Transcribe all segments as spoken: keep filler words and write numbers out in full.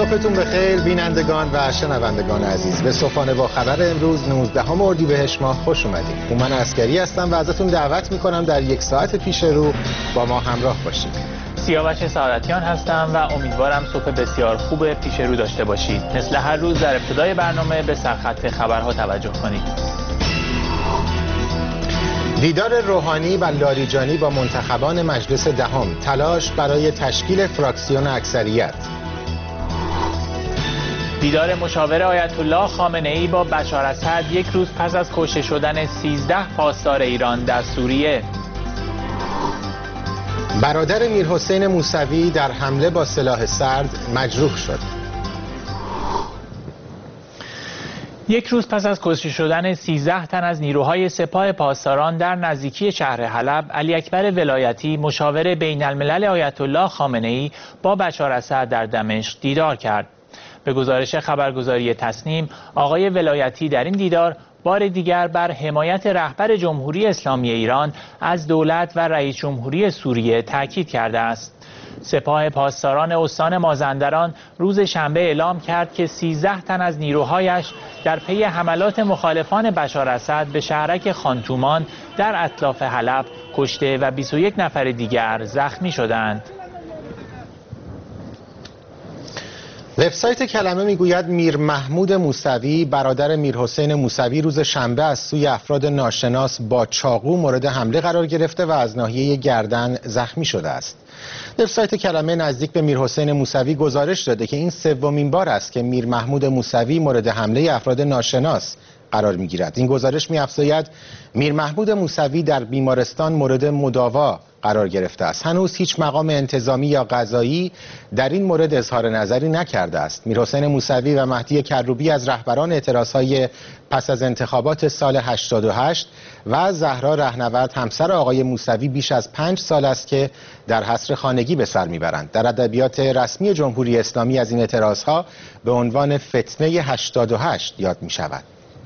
صبحتون بخیر بینندگان و شنوندگان عزیز. به صبحانه با خبر امروز نوزدهم اردیبهشت ماه خوش اومدید. هومن عسکری هستم و ازتون دعوت میکنم در یک ساعت پیش رو با ما همراه باشید. سیاوش سعادتیان هستم و امیدوارم صبح بسیار خوب پیش رو داشته باشید. مثل هر روز در ابتدای برنامه به سرخط خبرها توجه کنید. دیدار روحانی و لاریجانی با منتخبان مجلس دهم، تلاش برای تشکیل فراکسیون اکثریت. دیدار مشاور آیت الله خامنه ای با بشار اسد یک روز پس از کشته شدن سیزده پاسدار ایران در سوریه. برادر میرحسین موسوی در حمله با سلاح سرد مجروح شد. یک روز پس از کشته شدن سیزده تن از نیروهای سپاه پاسداران در نزدیکی شهر حلب، علی اکبر ولایتی مشاور بین الملل آیت الله خامنه ای با بشار اسد در دمشق دیدار کرد. به گزارش خبرگزاری تسنیم، آقای ولایتی در این دیدار بار دیگر بر حمایت رهبر جمهوری اسلامی ایران از دولت و رئیس جمهوری سوریه تاکید کرده است. سپاه پاسداران استان مازندران روز شنبه اعلام کرد که سیزده تن از نیروهایش در پی حملات مخالفان بشار اسد به شهرک خانتومان در اطراف حلب کشته و بیست و یک نفر دیگر زخمی شدند. وبسایت کلمه میگوید میر محمود موسوی برادر میرحسین موسوی روز شنبه از سوی افراد ناشناس با چاقو مورد حمله قرار گرفته و از ناحیه گردن زخمی شده است. وبسایت کلمه نزدیک به میرحسین موسوی گزارش داده که این سومین بار است که میر محمود موسوی مورد حمله افراد ناشناس قرار میگیرد. این گزارش می‌افزاید میر محمود موسوی در بیمارستان مورد مداوا قرار گرفته است. هنوز هیچ مقام انتظامی یا قضایی در این مورد اظهار نظری نکرده است. میرحسین موسوی و مهدی کروبی از رهبران اعتراضهای پس از انتخابات سال هشتاد و هشت و زهرا رهنورد همسر آقای موسوی بیش از پنج سال است که در حصر خانگی به سر میبرند. در ادبیات رسمی جمهوری اسلامی از این اعتراضها به عنوان فتنه هشتاد و هشت یاد می شود.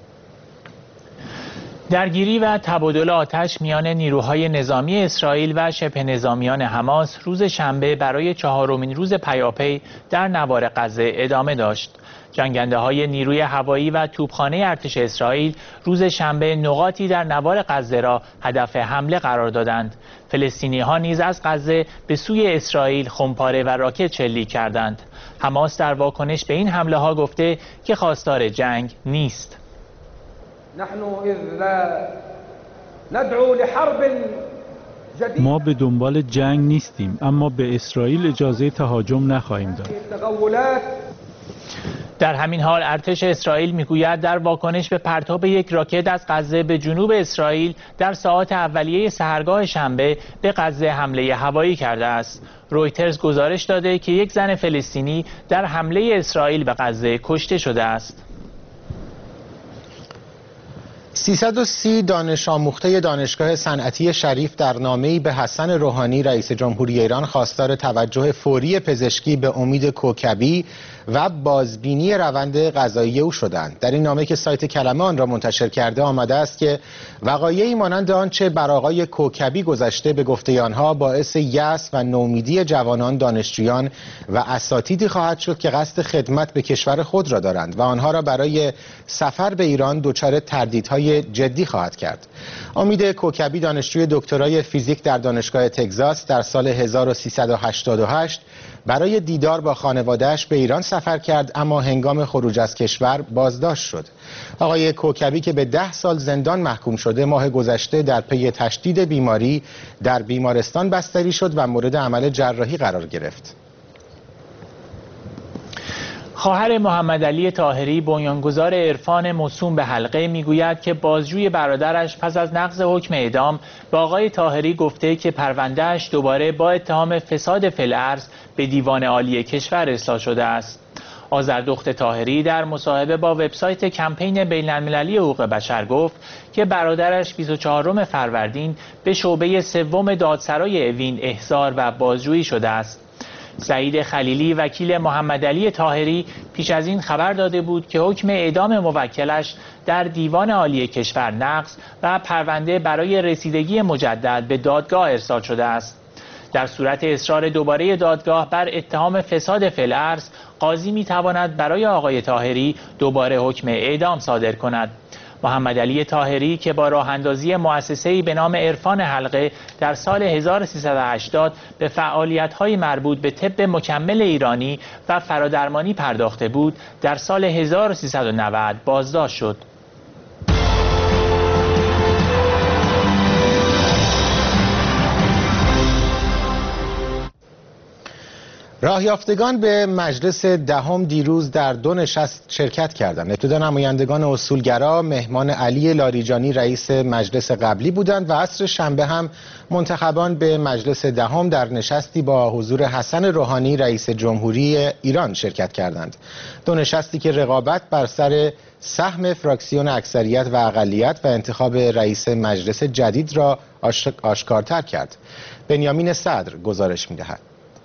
درگیری و تبادل آتش میان نیروهای نظامی اسرائیل و شبه نظامیان حماس روز شنبه برای چهارمین روز پیاپی در نوار غزه ادامه داشت. جنگنده های نیروی هوایی و توپخانه ارتش اسرائیل روز شنبه نقاطی در نوار غزه را هدف حمله قرار دادند. فلسطینی ها نیز از غزه به سوی اسرائیل خمپاره و راکت شلیک کردند. حماس در واکنش به این حمله ها گفته که خواستار جنگ نیست. ما به دنبال جنگ نیستیم، اما به اسرائیل اجازه تهاجم نخواهیم داد. در همین حال ارتش اسرائیل میگوید در واکنش به پرتاب یک راکت از غزه به جنوب اسرائیل در ساعات اولیه سحرگاه شنبه به غزه حمله هوایی کرده است. رویترز گزارش داده که یک زن فلسطینی در حمله اسرائیل به غزه کشته شده است. سیصد و سی دانش آموخته دانشگاه صنعتی شریف در نامه‌ای به حسن روحانی رئیس جمهوری ایران خواستار توجه فوری پزشکی به امید کوکبی و بازبینی روند قضایی او شدند. در این نامه که سایت کلمه آن را منتشر کرده آمده است که وقایعی مانند آنچه بر آقای کوکبی گذشته به گفته آنها باعث یأس و نومیدی جوانان، دانشجویان و اساتیدی خواهد شد که قصد خدمت به کشور خود را دارند و آنها را برای سفر به ایران دچار تردیدهای جدی خواهد کرد. امید کوکبی دانشجوی دکترای فیزیک در دانشگاه تگزاس در سال هزار و سیصد و هشتاد و هشت برای دیدار با خانواده‌اش به ایران سفر کرد، اما هنگام خروج از کشور بازداشت شد. آقای کوکبی که به ده سال زندان محکوم شده ماه گذشته در پی تشدید بیماری در بیمارستان بستری شد و مورد عمل جراحی قرار گرفت. خواهر محمد علی طاهری بنیانگذار عرفان موسوم به حلقه میگوید که بازجوی برادرش پس از نقض حکم اعدام به آقای طاهری گفته که پروندهش دوباره با اتهام فساد فی الارض به دیوان عالی کشور ارسال شده است. آذردخت طاهری در مصاحبه با وبسایت کمپین بین المللی حقوق بشر گفت که برادرش بیست و چهارم فروردین به شعبه سوم دادسرای اوین احضار و بازجویی شده است. سعید خلیلی وکیل محمد علی طاهری پیش از این خبر داده بود که حکم اعدام موکلش در دیوان عالی کشور نقض و پرونده برای رسیدگی مجدد به دادگاه ارسال شده است. در صورت اصرار دوباره دادگاه بر اتهام فساد فی الارض، قاضی میتواند برای آقای طاهری دوباره حکم اعدام صادر کند. محمد علی طاهری که با راه اندازی مؤسسه‌ای به نام عرفان حلقه در سال هزار و سیصد و هشتاد به فعالیت‌های مربوط به طب مکمل ایرانی و فرادرمانی پرداخته بود، در سال هزار و سیصد و نود بازداشت شد. راهیافتگان به مجلس دهم دیروز در دو نشست شرکت کردند. ابتدا نمایندگان اصولگرا مهمان علی لاریجانی رئیس مجلس قبلی بودند و عصر شنبه هم منتخبان به مجلس دهم در نشستی با حضور حسن روحانی رئیس جمهوری ایران شرکت کردند. دو نشستی که رقابت بر سر سهم فراکسیون اکثریت و اقلیت و انتخاب رئیس مجلس جدید را آشکارتر کرد. بنیامین صدر گزارش می‌دهد.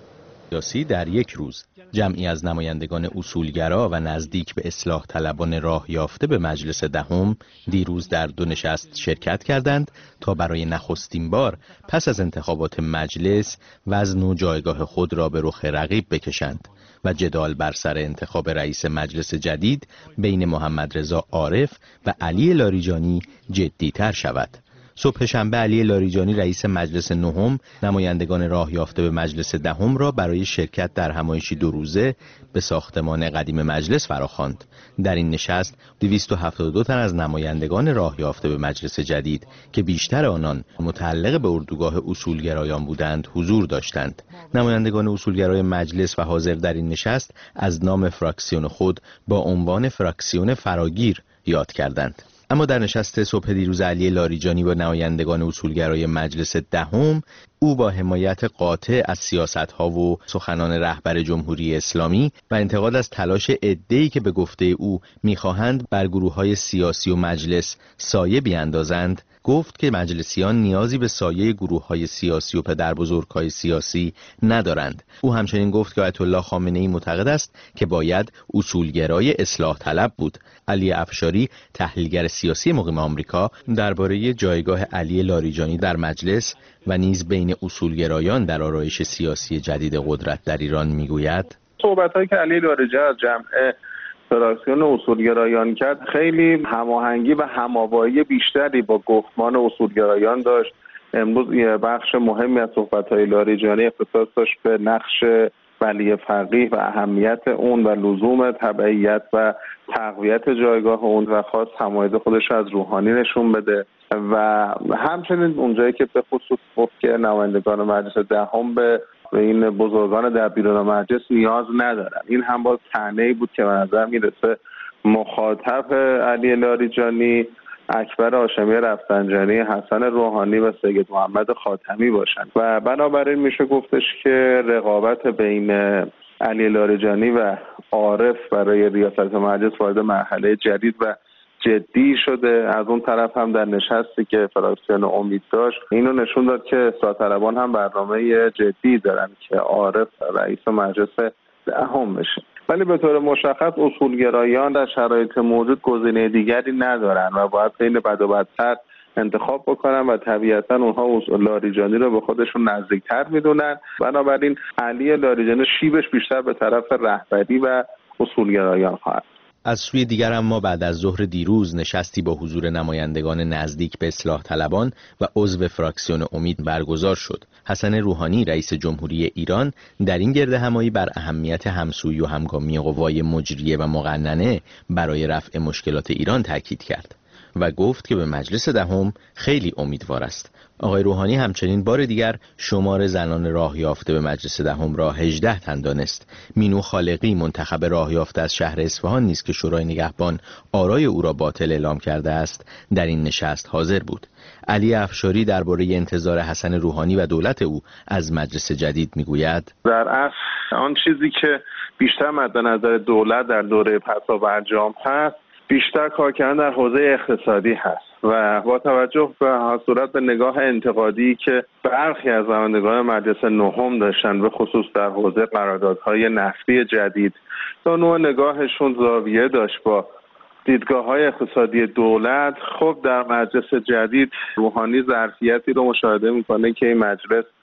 سیاسی در یک روز جمعی از نمایندگان اصولگرا و نزدیک به اصلاح طلبان راه یافته به مجلس دهم دیروز در دو نشست شرکت کردند تا برای نخستین بار پس از انتخابات مجلس وزن و جایگاه خود را به رخ رقیب بکشند و جدال بر سر انتخاب رئیس مجلس جدید بین محمد رضا عارف و علی لاریجانی جدی‌تر شود. صبح شنبه علی لاریجانی رئیس مجلس نهم نمایندگان راه یافته به مجلس دهم را برای شرکت در همایشی دو روزه به ساختمان قدیم مجلس فراخواند. در این نشست دویست و هفتاد و دو تن از نمایندگان راه یافته به مجلس جدید که بیشتر آنان متعلق به اردوگاه اصولگرایان بودند حضور داشتند. نمایندگان اصولگرای مجلس و حاضر در این نشست از نام فراکسیون خود با عنوان فراکسیون فراگیر یاد کردند. اما در نشست صبح دیروز علی لاریجانی با نمایندگان اصولگرای مجلس دهم او با حمایت قاطع از سیاست‌ها و سخنان رهبر جمهوری اسلامی و انتقاد از تلاش عده‌ای که به گفته او می‌خواهند بر گروه‌های سیاسی و مجلس سایه بیاندازند گفت که مجلسیان نیازی به سایه گروه‌های سیاسی و پدربزرگ‌های سیاسی ندارند. او همچنین گفت که آیت الله خامنه‌ای معتقد است که باید اصولگرای اصلاح طلب بود. علی افشاری تحلیلگر سیاسی مقیم آمریکا درباره جایگاه علی لاریجانی در مجلس و نیز بین اصولگرایان در آرایش سیاسی جدید قدرت در ایران میگوید صحبت‌هایی که علی لاریجانی از جمع فراکسیون اصولگرایان کرد خیلی هماهنگی و هم‌آوایی بیشتری با گفتمان اصولگرایان داشت. امروز یه بخش مهمی از صحبت‌های لاریجانی اختصاص داشت به نقش ولی فقیه و اهمیت اون و لزوم تبعیت و تقویت جایگاه اون و خواست حمایت خودش از روحانی نشون بده و همچنین اونجایی که به خصوص گفت که نمایندگان مجلس دهم به و این بزرگان در بیرون مجلس نیاز ندارن. این هم باز طعنه‌ای بود که به نظر میرسه مخاطب علی لاریجانی اکبر هاشمی رفسنجانی، حسن روحانی و سید محمد خاتمی باشند و بنابراین میشه گفتش که رقابت بین علی لاریجانی و عارف برای ریاست مجلس وارد مرحله جدید و جدی شده. از اون طرف هم در نشستی که فراکسیون امید داشت اینو نشون داد که اصلاح طلبان هم برنامه جدی دارن که عارف رئیس مجلس دهم بشه، ولی به طور مشخص اصولگرایان در شرایط موجود گزینه دیگری ندارن و باید بین بد و بدتر انتخاب بکنن و طبیعتا اونها لاریجانی رو به خودشون نزدیکتر میدونن. بنابراین علی لاریجانی شیبش بیشتر به طرف رهبری و اصولگرایان خواهد. از سوی دیگر اما بعد از ظهر دیروز نشستی با حضور نمایندگان نزدیک به اصلاح طلبان و عضو فراکسیون امید برگزار شد. حسن روحانی رئیس جمهوری ایران در این گردهمایی بر اهمیت همسویی و همگامی قوای مجریه و مقننه برای رفع مشکلات ایران تاکید کرد و گفت که به مجلس دهم خیلی امیدوار است. آقای روحانی همچنین بار دیگر شمار زنان راه یافته به مجلس دهم را هجده تن دانست. مینو خالقی منتخب راه یافته از شهر اصفهان نیز که شورای نگهبان آرای او را باطل اعلام کرده است در این نشست حاضر بود. علی افشاری درباره انتظار حسن روحانی و دولت او از مجلس جدید میگوید در اصل آن چیزی که بیشتر مد نظر دولت در دوره پسا برجام هست بیشتر کار کردن در حوزه اقتصادی هست و با توجه به صورت به نگاه انتقادی که برخی از نمایندگان مجلس نهم داشتن به خصوص در حوزه قراردادهای نفتی جدید تا نوع نگاهشون زاویه داشت با دیدگاه‌های اقتصادی دولت، خب در مجلس جدید روحانی ظرفیتی رو مشاهده می‌کنه که این مجلس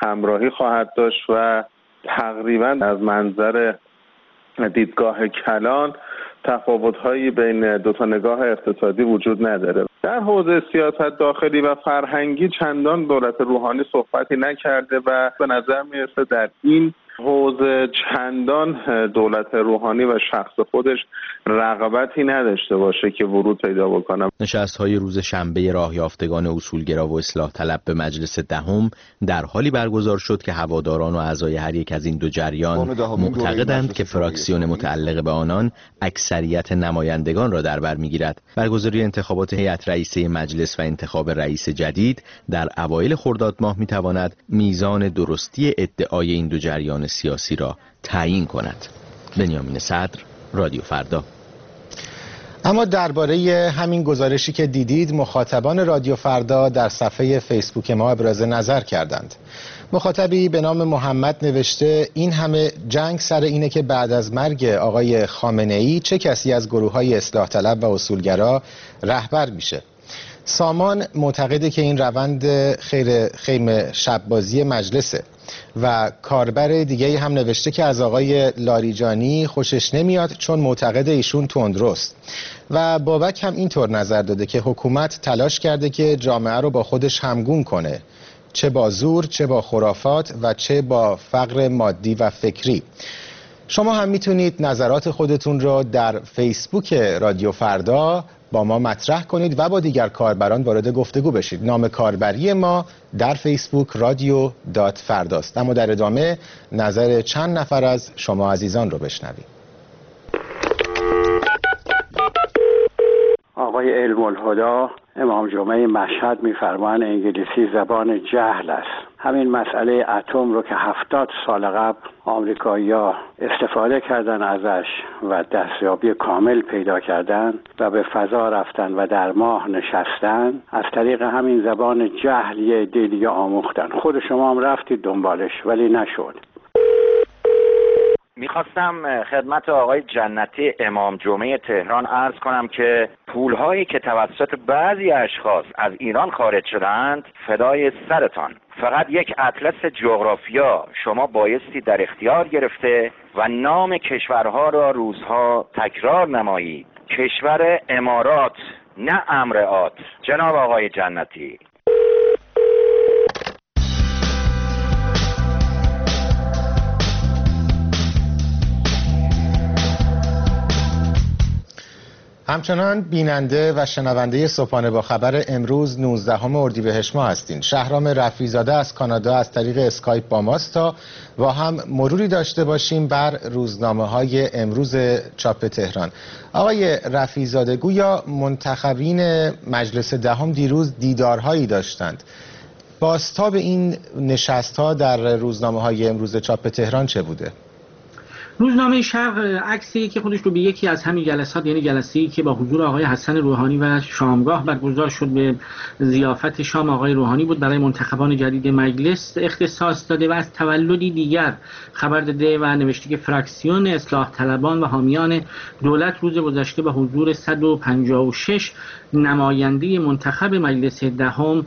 همراهی خواهد داشت و تقریبا از منظر دیدگاه کلان تفاوت‌هایی بین دو تا نگاه اقتصادی وجود نداره. در حوزه سیاست داخلی و فرهنگی چندان دولت روحانی صحبتی نکرده و به نظر میرسه در این حوزه چندان دولت روحانی و شخص خودش رغبتی نداشته باشه که ورود پیدا بکنه. نشست‌های روز شنبه راه یافتگان اصولگرا و اصلاح طلب به مجلس دهم در حالی برگزار شد که هواداران و اعضای هر یک از این دو جریان معتقدند که فراکسیون متعلق به آنان اکثریت نمایندگان را در بر می‌گیرد. برگزاری انتخابات هیئت رئیسه مجلس و انتخاب رئیس جدید در اوایل خرداد ماه می‌تواند میزان درستی ادعای این دو جریان سیاسی را تعیین کند. بنیامین صدر، رادیو فردا. اما درباره همین گزارشی که دیدید مخاطبان رادیو فردا در صفحه فیسبوک ما ابراز نظر کردند. مخاطبی به نام محمد نوشته این همه جنگ سر اینه که بعد از مرگ آقای خامنه‌ای چه کسی از گروه‌های اصلاح طلب و اصولگرا رهبر میشه. سامان معتقده که این روند خیر خیم شببازی مجلسه و کاربر دیگه هم نوشته که از آقای لاریجانی خوشش نمیاد چون معتقد ایشون تندرست. و بابک هم اینطور نظر داده که حکومت تلاش کرده که جامعه رو با خودش همگون کنه، چه با زور، چه با خرافات و چه با فقر مادی و فکری. شما هم میتونید نظرات خودتون رو در فیسبوک رادیو فردا با ما مطرح کنید و با دیگر کاربران وارد گفتگو بشید. نام کاربری ما در فیسبوک رادیو دات فرداست. اما در ادامه نظر چند نفر از شما عزیزان رو بشنویم. آقای علم الهدا امام جمعه مشهد می‌فرمایند انگلیسی زبان جهل است. همین مسئله اتم رو که هفتاد سال قبل آمریکایی‌ها استفاده کردن ازش و دستیابی کامل پیدا کردن و به فضا رفتن و در ماه نشستن، از طریق همین زبان جهل یه عده دیگه آموختن. خود شما هم رفتید دنبالش ولی نشد. میخواستم خدمت آقای جنتی امام جمعه تهران عرض کنم که پولهایی که توسط بعضی اشخاص از ایران خارج شدند فدای سرتان. فقط یک اطلس جغرافیا شما بایستی در اختیار گرفته و نام کشورها را روزها تکرار نمایید. کشور امارات نه امرات. جناب آقای جنتی. همچنان بیننده و شنونده صبحانه با خبر امروز نوزدهم اردیبهشت ماه هستین. شهرام رفیع‌زاده از کانادا از طریق اسکایپ با ماست تا با هم مروری داشته باشیم بر روزنامه‌های امروز چاپ تهران. آقای رفیع‌زاده، گویا منتخبین مجلس دهم دیروز دیدارهایی داشتند. بازتاب این نشست‌ها در روزنامه‌های امروز چاپ تهران چه بوده؟ روزنامه شرق عکسی که خودش رو به یکی از همین جلسات، یعنی جلسه‌ای که با حضور آقای حسن روحانی و شامگاه برگزار شد به ضیافت شام آقای روحانی بود، برای منتخبان جدید مجلس اختصاص داده و از تولدی دیگر خبر داده و نوشته که فراکسیون اصلاح طلبان و حامیان دولت روز گذشته با حضور صد و پنجاه و شش نماینده منتخب مجلس دهم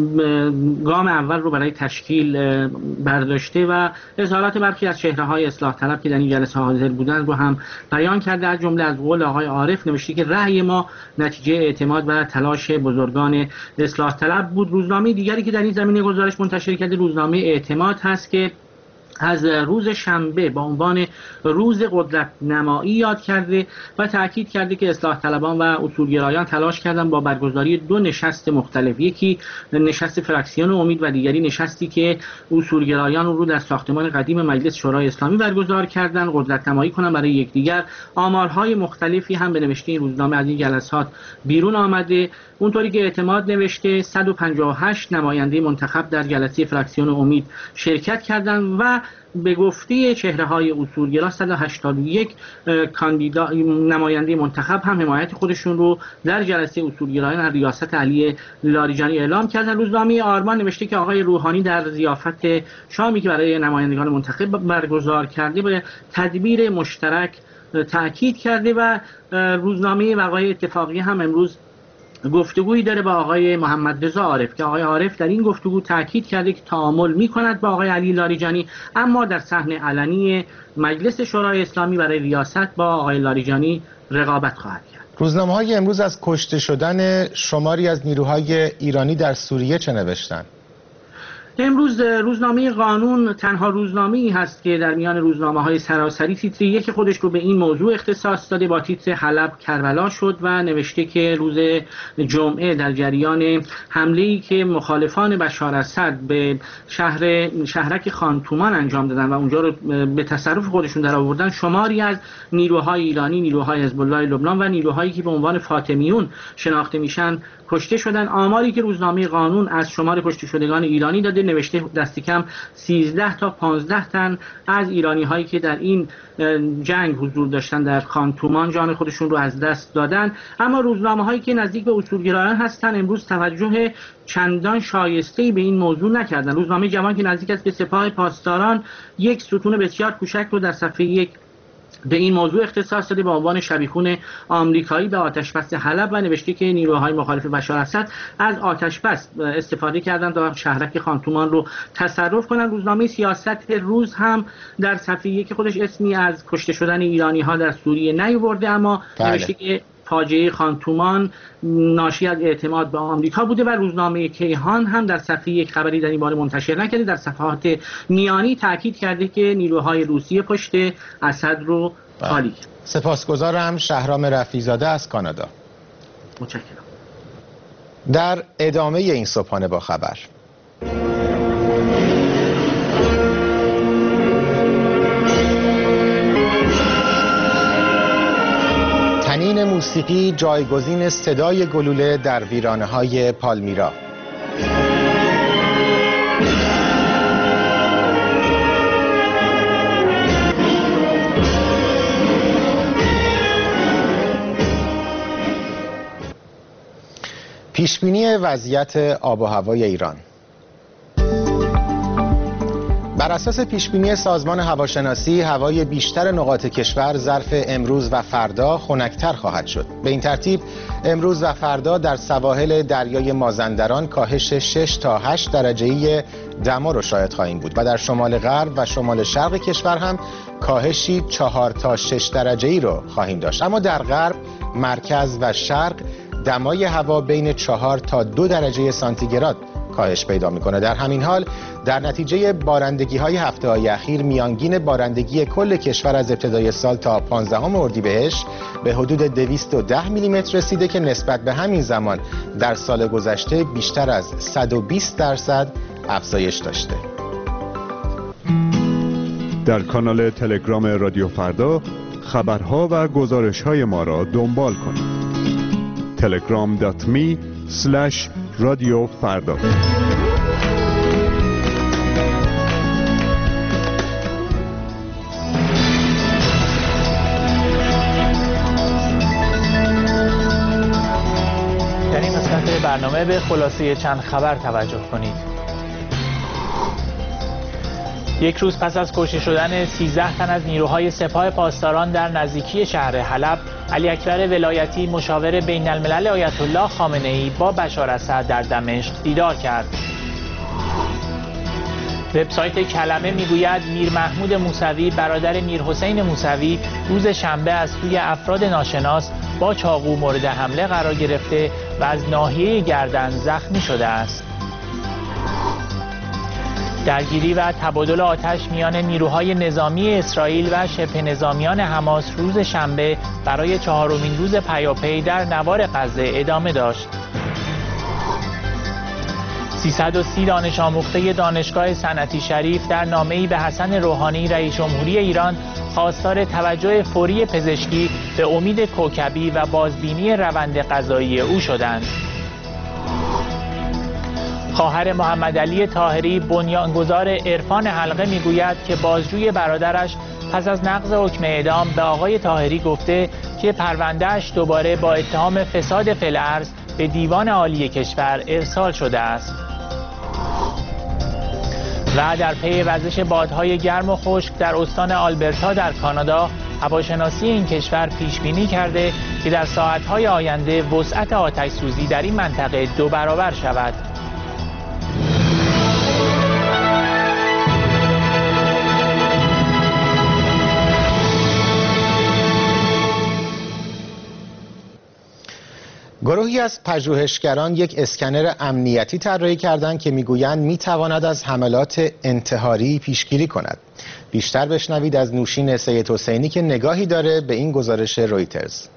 گام اول رو برای تشکیل برداشته و اظهارات برخی از چهره‌های اصلاح طلب که در این جلسه حاضر بودند رو هم بیان کرده. از جمله از قول آقای عارف نوشته که رأی ما نتیجه اعتماد و تلاش بزرگان اصلاح طلب بود. روزنامه دیگری که در این زمینه گزارش منتشر کرده روزنامه اعتماد هست که از روز شنبه با عنوان روز قدرت نمایی یاد کرده و تاکید کرده که اصلاح طلبان و اصولگرایان تلاش کردند با برگزاری دو نشست مختلف، یکی نشست فراکسیون امید و دیگری نشستی که اصولگرایان رو در ساختمان قدیم مجلس شورای اسلامی برگزار کردند قدرت نمایی کنند برای یکدیگر. آمارهای مختلفی هم به نوشته این روزنامه از این جلسات بیرون آمده. اونطوری که اعتماد نوشته صد و پنجاه و هشت نماینده منتخب در جلسه فراکسیون امید شرکت کردند و به گفته چهره‌های اصولگرا صد و هشتاد و یک کاندیدا نماینده منتخب هم حمایت خودشون رو در جلسه اصولگرایان از ریاست علی لاریجانی اعلام کردن. روزنامه آرمان نوشته که آقای روحانی در ضیافت شامی که برای نمایندگان منتخب برگزار کرده به تدبیر مشترک تاکید کرده و روزنامه وقایع اتفاقی هم امروز گفتگویی داره با آقای محمد رضا عارف که آقای عارف در این گفتگو تاکید کرده که تعامل می‌کند با آقای علی لاریجانی، اما در صحنه علنی مجلس شورای اسلامی برای ریاست با آقای لاریجانی رقابت خواهد کرد. روزنامه‌های امروز از کشته شدن شماری از نیروهای ایرانی در سوریه چه نوشتند؟ امروز روزنامه قانون تنها روزنامه‌ای هست که در میان روزنامه‌های سراسری تیتر یک خودش رو به این موضوع اختصاص داده با تیتر حلب کربلا شد و نوشته که روز جمعه در جریان حمله‌ای که مخالفان بشار اسد به شهر شهرک خانتومان انجام دادن و اونجا رو به تصرف خودشون در آوردن، شماری از نیروهای ایرانی، نیروهای حزب الله لبنان و نیروهایی که به عنوان فاطمیون شناخته میشن کشته شدن. آماری که روزنامه قانون از شمار کشته شدگان ایرانی داده نوشته دست کم سیزده تا پانزده تن از ایرانی هایی که در این جنگ حضور داشتن در خانتومان جان خودشون رو از دست دادن. اما روزنامه هایی که نزدیک به اصولگرایان هستن امروز توجه چندان شایسته‌ای به این موضوع نکردن. روزنامه جوان که نزدیک است به سپاه پاسداران یک ستون بسیار کوچک رو در صفحه یک به این موضوع اختصاص داده با عنوان شبیخون آمریکایی به آتشبس حلب و نوشته که نیروهای مخالف بشار اسد از آتشبس استفاده کردند تا شهرک خانتومان رو تصرف کنند. روزنامه سیاست روز هم در صفحه یک خودش اسمی از کشته شدن ایرانی ها در سوریه نیاورده، اما بله. نوشته که فاجعه خانتومان ناشی از اعتماد به آمریکا بوده و روزنامه کیهان هم در صفحه یک خبری در این باره منتشر نکرده. در صفحات میانی تاکید کرده که نیروهای روسیه پشت اسد رو خالی کرد. سپاسگزارم. شهرام رفیع‌زاده از کانادا. متشکرم. در ادامه این صبحانه با خبر، تنین موسیقی جایگزین صدای گلوله در ویرانه‌های پالمیرا. پیشبینی وضعیت آب و هوای ایران. بر اساس پیشبینی سازمان هواشناسی، هوای بیشتر نقاط کشور ظرف امروز و فردا خنک‌تر خواهد شد. به این ترتیب امروز و فردا در سواحل دریای مازندران کاهش شش تا هشت درجه‌ای دما رو شاهد خواهیم بود و در شمال غرب و شمال شرق کشور هم کاهشی چهار تا شش درجه‌ای رو خواهیم داشت. اما در غرب، مرکز و شرق دمای هوا بین چهار تا دو درجه سانتیگراد کاهش پیدا میکنه. در همین حال در نتیجه بارندگی های هفته های اخیر میانگین بارندگی کل کشور از ابتدای سال تا پانزدهم اردیبهشت به حدود دویست و ده میلیمتر رسیده که نسبت به همین زمان در سال گذشته بیشتر از صد و بیست درصد افزایش داشته. در کانال تلگرام رادیو فردا خبرها و گزارش‌های ما را دنبال کنید. تلگرام دات می اسلش رادیو فردا. در این قسمت برنامه به خلاصه چند خبر توجه کنید. یک روز پس از کشته شدن سیزده تن از نیروهای سپاه پاسداران در نزدیکی شهر حلب، علی اکبر ولایتی مشاور بین الملل آیت الله خامنه ای با بشار اسد در دمشق دیدار کرد. وبسایت کلمه میگوید میر محمود موسوی برادر میر حسین موسوی روز شنبه از سوی افراد ناشناس با چاقو مورد حمله قرار گرفته و از ناحیه گردن زخمی شده است. درگیری و تبادل آتش میان نیروهای نظامی اسرائیل و شبه نظامیان حماس روز شنبه برای چهارمین روز پیاپی در نوار غزه ادامه داشت. سیصد و سی دانش آموخته دانشگاه صنعتی شریف در نامه‌ای به حسن روحانی رئیس جمهوری ایران خواستار توجه فوری پزشکی به امید کوکبی و بازبینی روند قضایی او شدند. خواهر محمد علی طاهری بنیانگذار عرفان حلقه میگوید که بازجوی برادرش پس از نقض حکم اعدام به آقای طاهری گفته که پروندهش دوباره با اتهام فساد فی الارض به دیوان عالی کشور ارسال شده است. و در پی وزش بادهای گرم و خشک در استان آلبرتا در کانادا، هواشناسی این کشور پیش بینی کرده که در ساعت‌های آینده وسعت آتش‌سوزی در این منطقه دو برابر شود. گروهی از پژوهشگران یک اسکنر امنیتی طراحی کردند که میگویند میتواند از حملات انتحاری پیشگیری کند. بیشتر بشنوید از نوشین سید حسینی که نگاهی داره به این گزارش رویترز.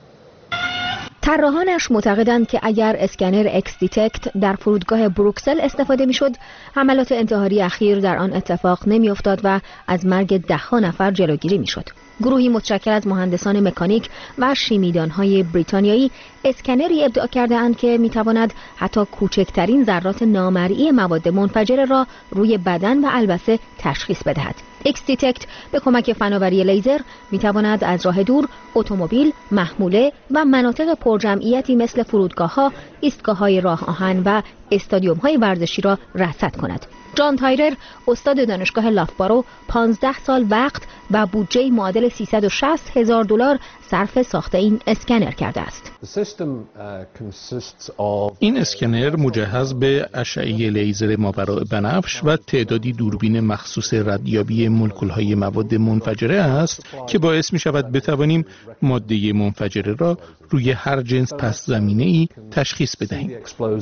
طراحانش معتقدند که اگر اسکنر اکس دیتکت در فرودگاه بروکسل استفاده میشد، حملات انتحاری اخیر در آن اتفاق نمیافتاد و از مرگ ده‌ها نفر جلوگیری میشد. گروهی متشکل از مهندسان مکانیک و شیمیدان‌های بریتانیایی اسکنری ابداع کرده‌اند که می‌تواند حتی کوچکترین ذرات نامرئی مواد منفجره را روی بدن و البسه تشخیص بدهد. اکس دیتکت به کمک فناوری لیزر می‌تواند از راه دور اتومبیل، محموله و مناطق پرجمعیتی مثل فرودگاه‌ها، ایستگاه‌های راه آهن و استادیوم‌های ورزشی را رصد کند. جان تایرر، استاد دانشگاه لافبارو، پانزده سال وقت و بودجه معادل سیصد و شصت هزار دلار صرف ساخت این اسکنر کرده است. این اسکنر مجهز به اشعه لیزر ماورای بنفش و تعدادی دوربین مخصوص ردیابی مولکول‌های مواد منفجره است که باعث می شود بتوانیم ماده منفجره را روی هر جنس پس زمینه‌ای تشخیص بدهیم.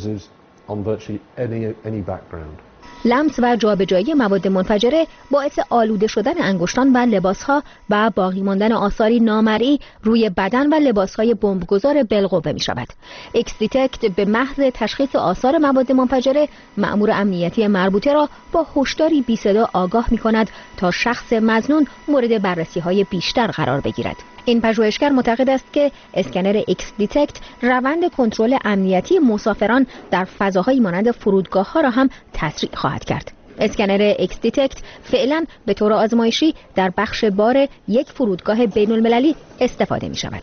لمس و جابجایی مواد منفجره باعث آلوده شدن انگشتان و لباسها و باقی ماندن آثاری نامرئی روی بدن و لباسهای بمبگذار بالقوه می شود. اکس دیتکت به محض تشخیص آثار مواد منفجره مأمور امنیتی مربوطه را با هشداری بی صدا آگاه می کند تا شخص مظنون مورد بررسی های بیشتر قرار بگیرد. این پژوهشگر معتقد است که اسکنر اکس دیتکت روند کنترل امنیتی مسافران در فضاهایی مانند فرودگاه‌ها را هم تسریع خواهد کرد. اسکنر اکس دیتکت فعلا به طور آزمایشی در بخش بار یک فرودگاه بین المللی استفاده می شود.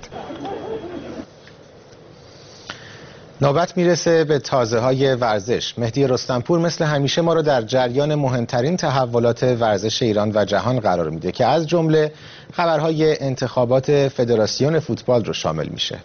نوبت میرسه به تازه های ورزش. مهدی رستمپور مثل همیشه ما رو در جریان مهمترین تحولات ورزش ایران و جهان قرار میده که از جمله خبرهای انتخابات فدراسیون فوتبال رو شامل میشه.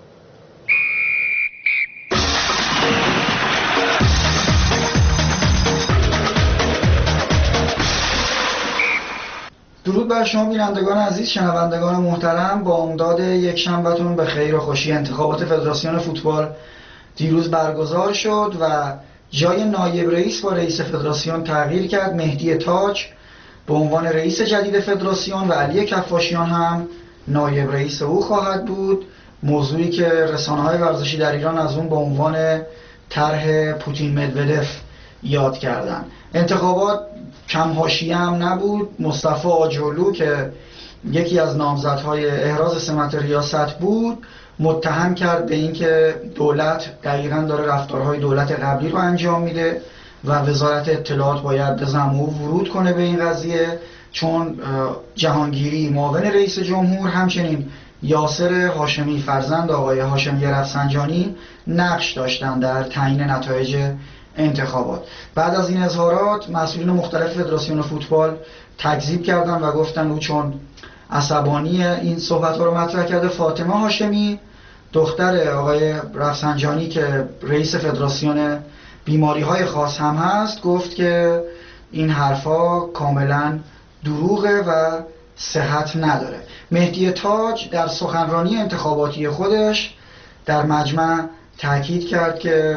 درود بر شما بینندگان عزیز، شنوندگان محترم. با امداد یک شنبهتون به خیر و خوشی، انتخابات فدراسیون فوتبال دیروز برگزار شد و جای نایب رئیس با رئیس فدراسیون تغییر کرد. مهدی تاج به عنوان رئیس جدید فدراسیون و علی کفاشیان هم نایب رئیس او خواهد بود. موضوعی که رسانه‌های ورزشی در ایران از اون به عنوان طرح پوتین مدودف یاد کردن. انتخابات کم حاشیه هم نبود. مصطفی آجرلو که یکی از نامزدهای احراز سمت ریاست بود متهم کرد به اینکه دولت دقیقاً داره رفتارهای دولت قبلی رو انجام میده و وزارت اطلاعات باید به زمو ورود کنه به این قضیه، چون جهانگیری معاون رئیس جمهور همچنین یاسر هاشمی فرزند آقای هاشمی رفسنجانی نقش داشتن در تعیین نتایج انتخابات. بعد از این اظهارات مسئولین مختلف فدراسیون فوتبال تکذیب کردن و گفتن او چون عصبانی این صحبت ها رو مطرح کرده. فاطمه هاشمی دختر آقای رفسنجانی که رئیس فدراسیون بیماری های خاص هم هست گفت که این حرفا کاملا دروغه و صحت نداره. مهدی تاج در سخنرانی انتخاباتی خودش در مجمع تاکید کرد که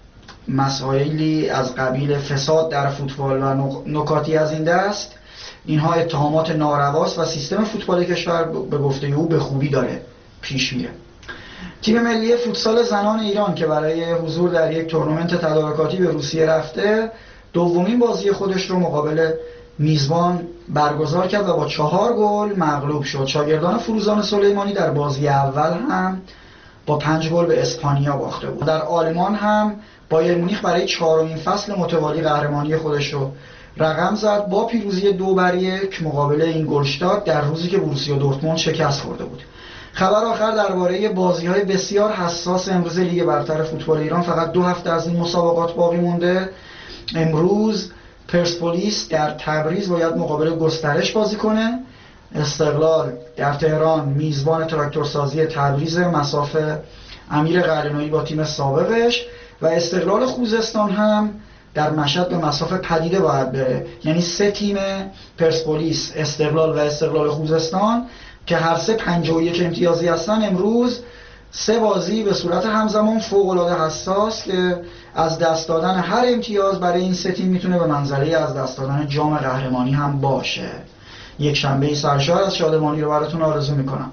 مسائلی از قبیل فساد در فوتبال و نکاتی از این دست، اینها اتهامات نارواست و سیستم فوتبال کشور به گفته او به خوبی داره پیش میره. تیم ملی فوتسال زنان ایران که برای حضور در یک تورنمنت تدارکاتی به روسیه رفته دومین بازی خودش رو مقابل میزبان برگزار کرد و با چهار گل مغلوب شد. شاگردان فروزان سلیمانی در بازی اول هم با پنج گل به اسپانیا باخته بود. در آلمان هم بایر مونیخ برای چهارمین فصل متوالی قهرمانی خودش رو رقم زد با پیروزی دو بر یک مقابل اینگولشتات در روزی که بروسیا دورتموند شکست خورده بود. خبر آخر درباره بازی‌های بسیار حساس امروز لیگ برتر فوتبال ایران. فقط دو هفته از این مسابقات باقی مونده. امروز پرسپولیس در تبریز باید مقابل گسترش بازی کنه. استقلال در تهران میزبان تراکتورسازی تبریز مصاف امیر قلعه‌نویی با تیم سابقش و استقلال خوزستان هم در مشهد به مصاف پدیده باید بره. یعنی سه تیم پرسپولیس، استقلال و استقلال خوزستان که هر سه پنجاه و یک امتیازی هستن، امروز سه بازی به صورت همزمان فوق‌العاده حساس که از دست دادن هر امتیاز برای این سه تیم میتونه به منزله از دست دادن جام قهرمانی هم باشه. یک شنبه سرشار از شادمانی رو براتون آرزو میکنم.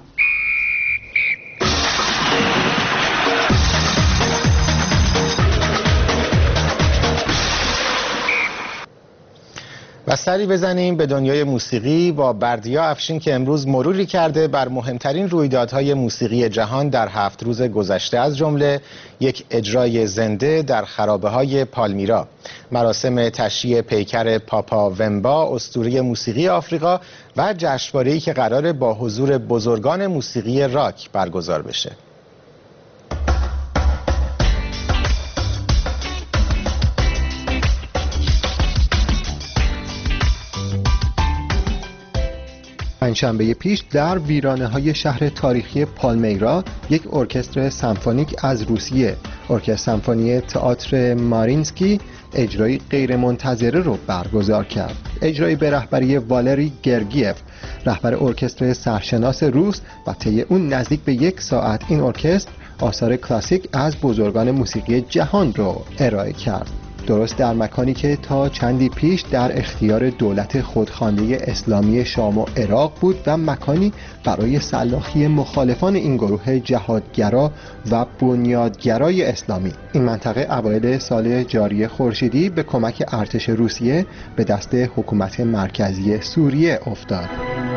و سری بزنیم به دنیای موسیقی با بردیا افشین که امروز مروری کرده بر مهمترین رویدادهای موسیقی جهان در هفت روز گذشته، از جمله یک اجرای زنده در خرابه‌های پالمیرا، مراسم تشییع پیکر پاپا ومبا اسطوره موسیقی آفریقا و جشنواره‌ای که قراره با حضور بزرگان موسیقی راک برگزار بشه. پنجشنبه پیش در ویرانه‌های شهر تاریخی پالمیرا یک ارکستر سمفونیک از روسیه، ارکستر سمفونی تئاتر مارینسکی، اجرای غیرمنتظره رو برگزار کرد. اجرای به رهبری والری گرگیف، رهبر ارکستر سرشناس روس، و طی اون نزدیک به یک ساعت این ارکستر آثار کلاسیک از بزرگان موسیقی جهان رو ارائه کرد. درست در مکانی که تا چندی پیش در اختیار دولت خودخوانده اسلامی شام و عراق بود و مکانی برای سلاخی مخالفان این گروه جهادگرا و بنیادگرای اسلامی. این منطقه اوایل سال جاری خورشیدی به کمک ارتش روسیه به دست حکومت مرکزی سوریه افتاد.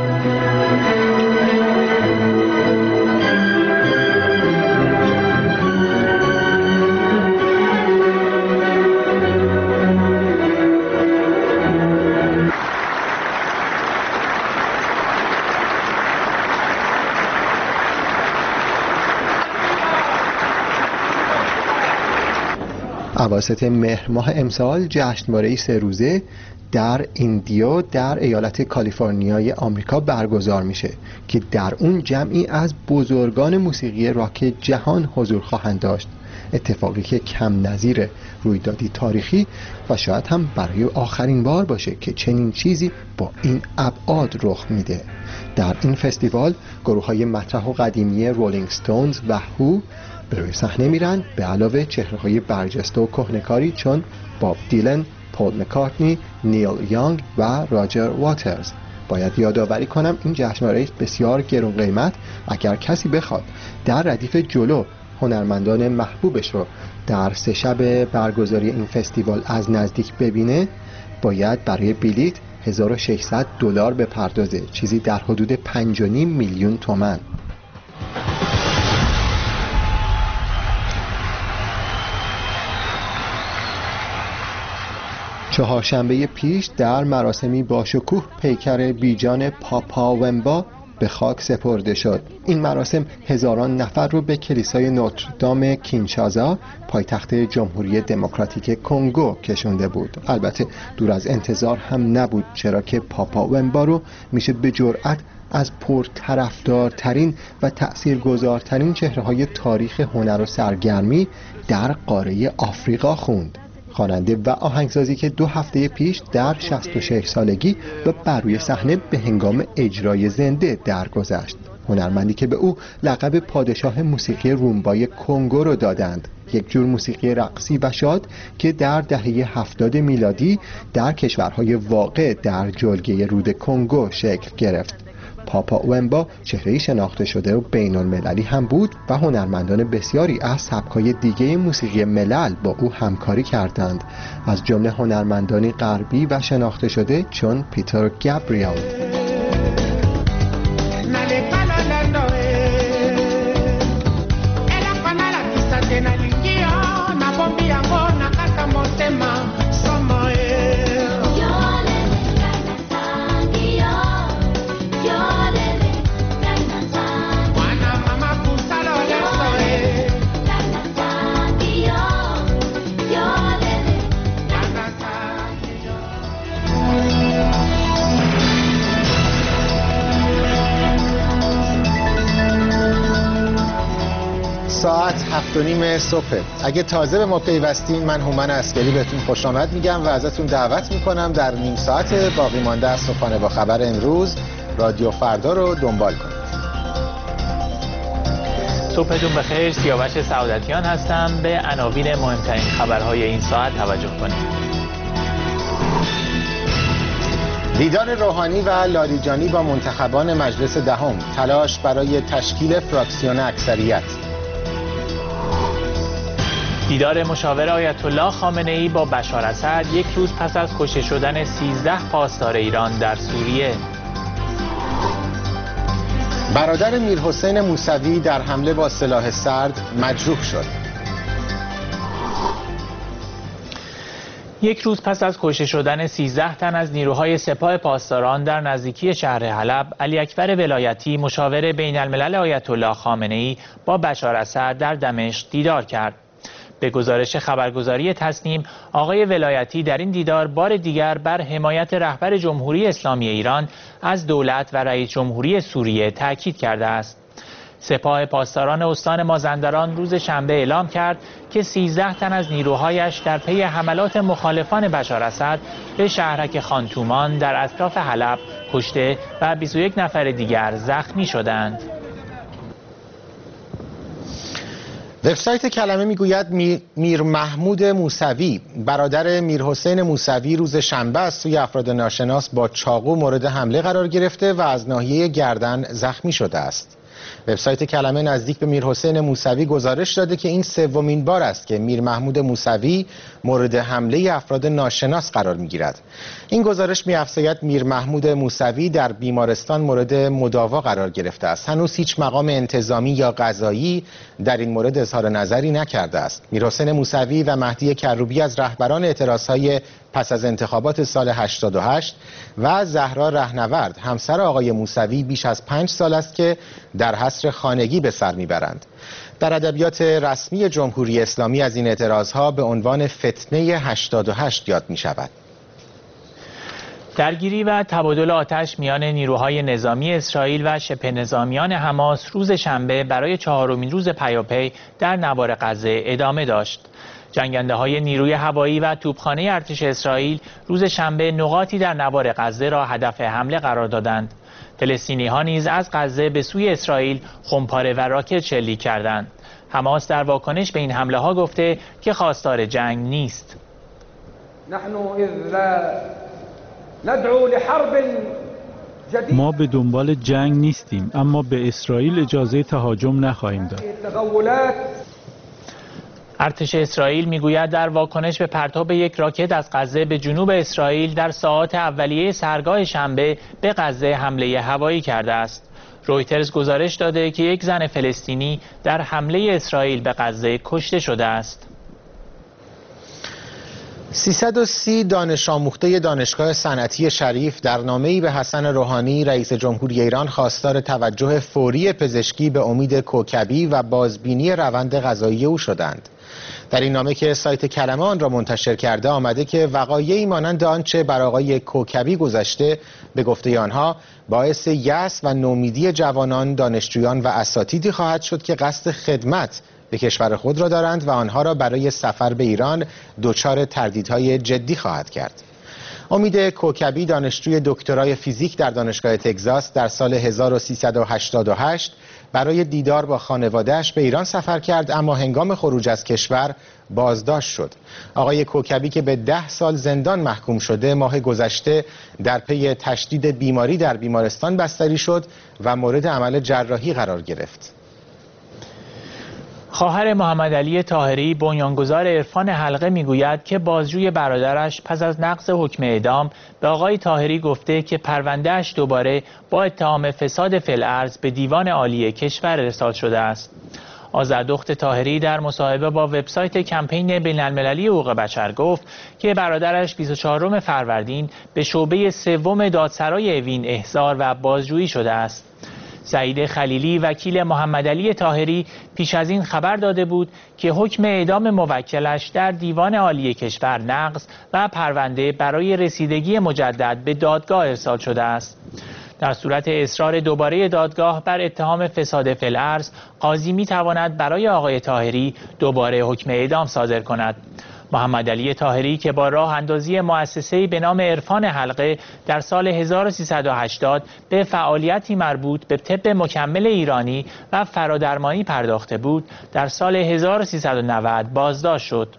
اواسط مهر ماه امسال جشنواره سه روزه در ایندیو در ایالت کالیفرنیای آمریکا برگزار میشه که در اون جمعی از بزرگان موسیقی راک جهان حضور خواهند داشت. اتفاقی که کم نظیر رویدادی تاریخی و شاید هم برای آخرین بار باشه که چنین چیزی با این ابعاد رخ میده. در این فستیوال گروه‌های مطرح و قدیمی رولینگ ستونز و هو به روی صحنه میرن، به علاوه چهره‌های برجسته و کهنه‌کاری چون باب دیلن، پول مکارتنی، نیل یانگ و راجر واترز. باید یادآوری کنم این جشنواره بسیار گران قیمت. اگر کسی بخواد در ردیف جلو هنرمندان محبوبش رو در سه شب برگزاری این فستیوال از نزدیک ببینه، باید برای بلیت هزار و ششصد دلار بپردازه، چیزی در حدود پنج و نیم میلیون تومان. چهارشنبه پیش در مراسمی با شکوه پیکر بیجان پاپا ومبا به خاک سپرده شد. این مراسم هزاران نفر رو به کلیسای نوتردام کینشاسا، پایتخت جمهوری دموکراتیک کنگو کشونده بود. البته دور از انتظار هم نبود، چرا که پاپا ومبا رو میشه به جرأت از پرطرفدارترین و تأثیرگذارترین چهره‌های تاریخ هنر و سرگرمی در قاره آفریقا خوند. خواننده و آهنگسازی که دو هفته پیش در شصت و شش سالگی و بر روی صحنه به هنگام اجرای زنده درگذشت. هنرمندی که به او لقب پادشاه موسیقی رومبای کنگو رو دادند، یک جور موسیقی رقصی و شاد که در دهه هفتاد میلادی در کشورهای واقع در جلگه رود کنگو شکل گرفت. پاپا ومبا چهره‌ای شناخته شده و بین‌المللی هم بود و هنرمندان بسیاری از سبک‌های دیگه موسیقی ملل با او همکاری کردند، از جمله هنرمندانی غربی و شناخته شده چون پیتر گابریل. هفت و نیم صبح. اگه تازه به ما پیوستین، من هومن عسکری بهتون خوش آمد میگم و ازتون دعوت میکنم در نیم ساعت باقی مانده از صبحانه با خبر امروز رادیو فردا رو دنبال کنید. صبحتون بخیر. سیاوش سعادتیان هستم. به عناوین مهمترین خبرهای این ساعت توجه کنید. دیدار روحانی و لاریجانی با منتخبان مجلس دهم، تلاش برای تشکیل فراکسیون اکثریت. دیدار مشاور آیت الله خامنه ای با بشار اسد یک روز پس از کشته شدن سیزده پاسدار ایران در سوریه. برادر میرحسین موسوی در حمله با سلاح سرد مجروح شد. یک روز پس از کشته شدن سیزده تن از نیروهای سپاه پاسداران در نزدیکی شهر حلب، علی اکبر ولایتی مشاور بین الملل آیت الله خامنه ای با بشار اسد در دمشق دیدار کرد. به گزارش خبرگزاری تسنیم، آقای ولایتی در این دیدار بار دیگر بر حمایت رهبر جمهوری اسلامی ایران از دولت و رئیس جمهوری سوریه تاکید کرده است. سپاه پاسداران استان مازندران روز شنبه اعلام کرد که سیزده تن از نیروهایش در پی حملات مخالفان بشار اسد به شهرک خانتومان در اطراف حلب کشته و بیست و یک نفر دیگر زخمی شدند. وبسایت کلمه میگوید میر محمود موسوی برادر میرحسین موسوی روز شنبه از سوی افراد ناشناس با چاقو مورد حمله قرار گرفته و از ناحیه گردن زخمی شده است. وبسایت کلمه نزدیک به میرحسین موسوی گزارش داده که این سومین بار است که میر محمود موسوی مورد حمله افراد ناشناس قرار میگیرد. این گزارش می‌افزاید میر محمود موسوی در بیمارستان مورد مداوا قرار گرفته است. هنوز هیچ مقام انتظامی یا قضایی در این مورد اظهار نظری نکرده است. میرحسین موسوی و مهدی کروبی از رهبران اعتراضهای پس از انتخابات سال هشتاد و هشت و زهرا رهنورد همسر آقای موسوی بیش از پنج سال است که در حصر خانگی به سر میبرند. در ادبیات رسمی جمهوری اسلامی از این اعتراضها به عنوان فتنه هشتاد و هشت یاد می شود. درگیری و تبادل آتش میان نیروهای نظامی اسرائیل و شبه نظامیان حماس روز شنبه برای چهارمین روز پیاپی در نوار غزه ادامه داشت. جنگنده های نیروی هوایی و توپخانه ارتش اسرائیل روز شنبه نقاطی در نوار غزه را هدف حمله قرار دادند. فلسطینی ها نیز از غزه به سوی اسرائیل خمپاره و راکت شلیک کردند. حماس در واکنش به این حمله ها گفته که خواستار جنگ نیست. ما به دنبال جنگ نیستیم، اما به اسرائیل اجازه تهاجم نخواهیم داد. ارتش اسرائیل میگوید در واکنش به پرتاب یک راکت از غزه به جنوب اسرائیل در ساعات اولیه سحرگاه شنبه به غزه حمله هوایی کرده است. رویترز گزارش داده که یک زن فلسطینی در حمله اسرائیل به غزه کشته شده است. سیصد و سی دانش آموخته دانشگاه صنعتی شریف در نامه‌ای به حسن روحانی رئیس جمهوری ایران خواستار توجه فوری پزشکی به امید کوکبی و بازبینی روند غذایی او شدند. در این نامه که سایت کلمه آن را منتشر کرده آمده که وقایعی مانند آنچه بر آقای کوکبی گذشته به گفته آنها باعث یأس و نومیدی جوانان، دانشجویان و اساتیدی خواهد شد که قصد خدمت به کشور خود را دارند و آنها را برای سفر به ایران دچار تردیدهای جدی خواهد کرد. امید کوکبی دانشجوی دکترای فیزیک در دانشگاه تگزاس در سال هزار و سیصد و هشتاد و هشت برای دیدار با خانواده‌اش به ایران سفر کرد، اما هنگام خروج از کشور بازداشت شد. آقای کوکبی که به ده سال زندان محکوم شده ماه گذشته در پی تشدید بیماری در بیمارستان بستری شد و مورد عمل جراحی قرار گرفت. خواهر محمد علی طاهری بنیانگذار عرفان حلقه میگوید که بازجوی برادرش پس از نقض حکم اعدام به آقای طاهری گفته که پروندهش دوباره با اتهام فساد فی الارض به دیوان عالی کشور ارسال شده است. آذردخت طاهری در مصاحبه با وبسایت کمپین بین‌المللی حقوق بشر گفت که برادرش بیست و چهارم فروردین به شعبه سوم دادسرای اوین احضار و بازجویی شده است. سعید خلیلی وکیل محمد علی طاهری پیش از این خبر داده بود که حکم اعدام موکلش در دیوان عالی کشور نقض و پرونده برای رسیدگی مجدد به دادگاه ارسال شده است. در صورت اصرار دوباره دادگاه بر اتهام فساد فی الارض، قاضی می‌تواند برای آقای طاهری دوباره حکم اعدام صادر کند. محمد علی طاهری که با راه اندازی مؤسسه‌ای به نام عرفان حلقه در سال هزار و سیصد و هشتاد به فعالیتی مربوط به طب مکمل ایرانی و فرادرمانی پرداخته بود، در سال هزار و سیصد و نود بازداشت شد.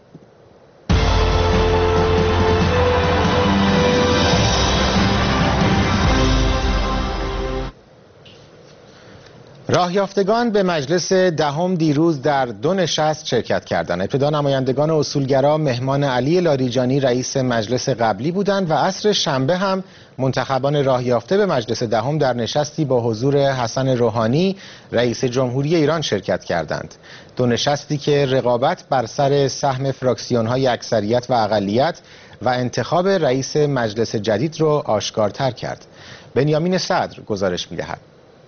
راهیافتگان به مجلس دهم دیروز در دو نشست شرکت کردند. ابتدا نمایندگان اصولگرا مهمان علی لاریجانی رئیس مجلس قبلی بودند و عصر شنبه هم منتخبان راهیافته به مجلس دهم در نشستی با حضور حسن روحانی رئیس جمهوری ایران شرکت کردند. دو نشستی که رقابت بر سر سهم فراکسیون‌های اکثریت و اقلیت و انتخاب رئیس مجلس جدید را آشکارتر کرد. بنیامین صدر گزارش می‌دهد.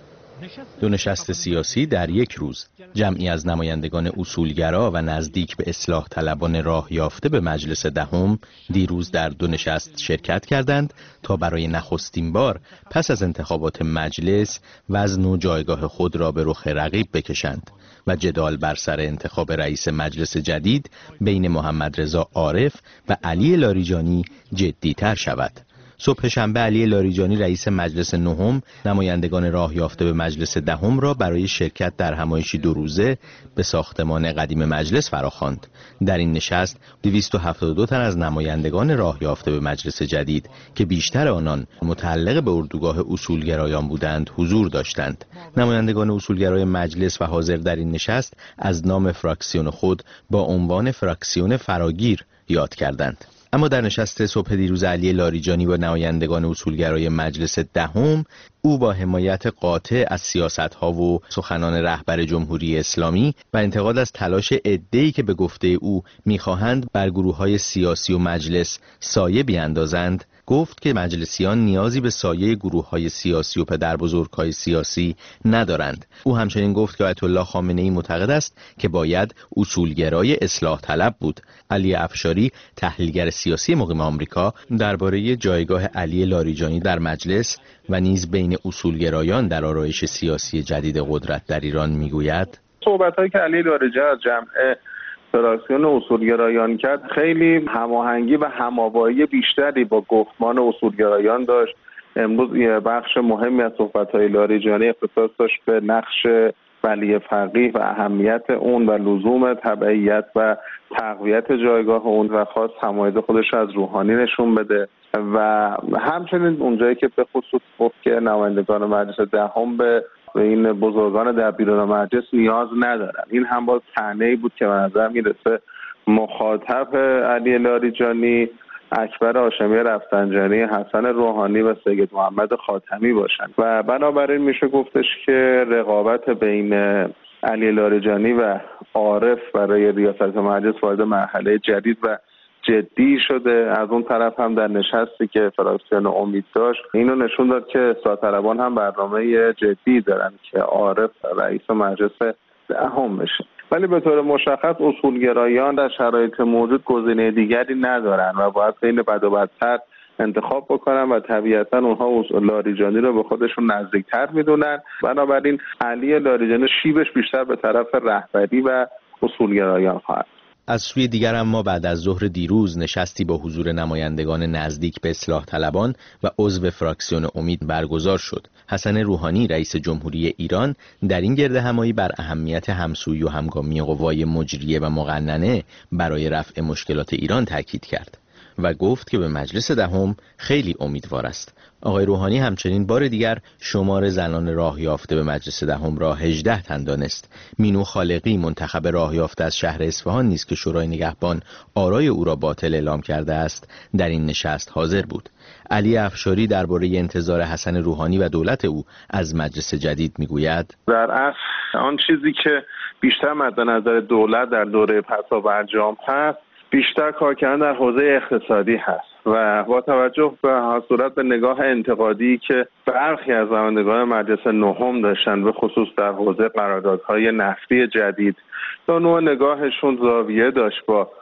دو نشست سیاسی در یک روز، جمعی از نمایندگان اصولگرا و نزدیک به اصلاح طلبان راه یافته به مجلس دهم دیروز در دو نشست شرکت کردند تا برای نخستین بار پس از انتخابات مجلس وزن و جایگاه خود را به رخ رقیب بکشند و جدال بر سر انتخاب رئیس مجلس جدید بین محمد رضا عارف و علی لاریجانی جدی‌تر شود. صبح شنبه علی لاریجانی رئیس مجلس نهم نمایندگان راه یافته به مجلس دهم را برای شرکت در همایشی دو روزه به ساختمان قدیم مجلس فراخواند. در این نشست دویست و هفتاد و دو تن از نمایندگان راه یافته به مجلس جدید که بیشتر آنان متعلق به اردوگاه اصولگرایان بودند حضور داشتند. نمایندگان اصولگرای مجلس و حاضر در این نشست از نام فراکسیون خود با عنوان فراکسیون فراگیر یاد کردند. اما در نشست صبح دیروز علی لاریجانی با نمایندگان اصولگرای مجلس دهم، او با حمایت قاطع از سیاست‌ها و سخنان رهبر جمهوری اسلامی و انتقاد از تلاش عده‌ای که به گفته او می‌خواهند بر گروه‌های سیاسی و مجلس سایه بیاندازند، گفت که مجلسیان نیازی به سایه گروه‌های سیاسی و پدربزرگ‌های سیاسی ندارند. او همچنین گفت که آیت الله خامنه‌ای معتقد است که باید اصولگرای اصلاح طلب بود. علی افشاری، تحلیلگر سیاسی مقیم آمریکا، درباره جایگاه علی لاریجانی در مجلس و نیز بین اصولگرایان در آرایش سیاسی جدید قدرت در ایران میگوید: صحبت‌هایی که علی لاریجانی از جمع فراکسیون اصولگرایان کرد خیلی هماهنگی و هم‌آوایی بیشتری با گفتمان اصولگرایان داشت. امروز یه بخش مهمی از صحبت‌های لاریجانی اختصاص داشت به نقش ولی فقیه و اهمیت اون و لزوم تبعیت و تقویت جایگاه اون و خواست تمایز خودش از روحانی نشون بده و همچنین اونجایی که به خصوص گفت که نمایندگان مجلس دهم به این بزرگان در بیرون مجلس نیاز ندارن. این هم باز طعنه‌ای بود که به نظر میرسه مخاطب علی لاریجانی اکبر هاشمی رفسنجانی، حسن روحانی و سید محمد خاتمی باشند و بنابراین میشه گفتش که رقابت بین علی لاریجانی و عارف برای ریاست مجلس وارد مرحله جدید و جدی شده. از اون طرف هم در نشستی که فراکسیون امید داشت اینو نشون داد که اصلاح طلبان هم برنامه جدی دارن که عارف رئیس مجلس دهم بشه، ولی به طور مشخص اصولگرایان در شرایط موجود گزینه دیگری ندارن و باید بین بد و بدتر انتخاب بکنن و طبیعتا اونها لاریجانی رو به خودشون نزدیکتر میدونن. بنابراین علی لاریجانی شیبش بیشتر به طرف رهبری و اصولگرایان خواهد. از سوی دیگر اما بعد از ظهر دیروز نشستی با حضور نمایندگان نزدیک به اصلاح طلبان و عضو فراکسیون امید برگزار شد. حسن روحانی رئیس جمهوری ایران در این گردهمایی بر اهمیت همسویی و همگامی قوای مجریه و مقننه برای رفع مشکلات ایران تاکید کرد و گفت که به مجلس دهم خیلی امیدوار است. آقای روحانی همچنین بار دیگر شمار زنان راه یافته به مجلس دهم را هجده تن دانست. مینو خالقی منتخب راه یافته از شهر اصفهان نیز که شورای نگهبان آرای او را باطل اعلام کرده است در این نشست حاضر بود. علی افشاری درباره انتظار حسن روحانی و دولت او از مجلس جدید میگوید: در اصل آن چیزی که بیشتر مد نظر دولت در دوره پسا برجام هست بیشتر کار کردن در حوزه اقتصادی هست و با توجه به صورت به نگاه انتقادی که برخی از نمایندگان مجلس نهم داشتن به خصوص در حوزه قراردادهای نفتی جدید، تا نوع نگاهشون زاویه داشت با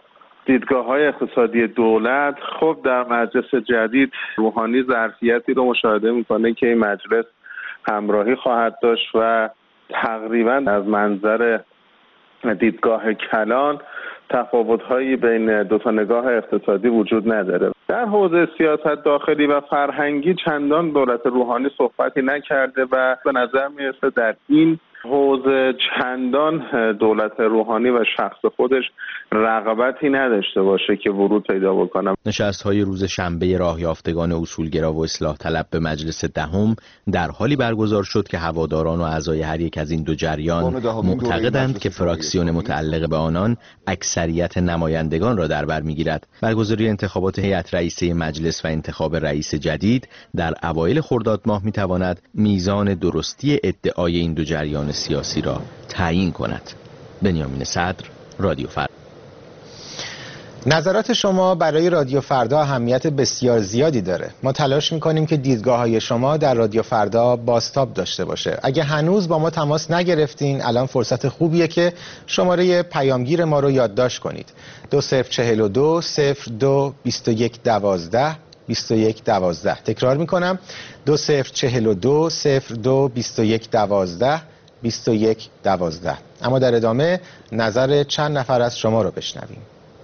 دیدگاه‌های اقتصادی دولت، خب در مجلس جدید روحانی ظرفیتی رو مشاهده می‌کنه که این مجلس همراهی خواهد داشت و تقریباً از منظر دیدگاه کلان تفاوت‌هایی بین دو تا نگاه اقتصادی وجود نداره. در حوزه سیاست داخلی و فرهنگی چندان دولت روحانی صحبتی نکرده و به نظر میرسه در این حوزه چندان دولت روحانی و شخص خودش رغبتی نداشته باشه که ورود پیدا بکنه. نشست‌های روز شنبه راه یافتگان اصولگرا و اصلاح طلب به مجلس دهم در حالی برگزار شد که هواداران و اعضای هر یک از این دو جریان معتقدند که فراکسیون متعلق به آنان اکثریت نمایندگان را در بر می‌گیرد. برگزاری انتخابات هیئت رئیسه مجلس و انتخاب رئیس جدید در اوایل خرداد ماه می‌تواند میزان درستی ادعای این دو جریان سیاسی را تعیین کند. بنیامین صدر، رادیو فردا. نظرات شما برای رادیو فردا اهمیت بسیار زیادی داره. ما تلاش میکنیم که دیدگاه‌های شما در رادیو فردا بازتاب داشته باشه. اگه هنوز با ما تماس نگرفتین، الان فرصت خوبیه که شماره پیامگیر ما رو یادداشت کنید. دو صفر چهل و دو صفر دو بیست و یک دوازده بیست و یک دوازده. تکرار میکنم دو صفر چهل و دو صفر دو بیست و یک دوازده بیست و یک دوازده. اما در ادامه نظر چند نفر از شما رو بشنویم.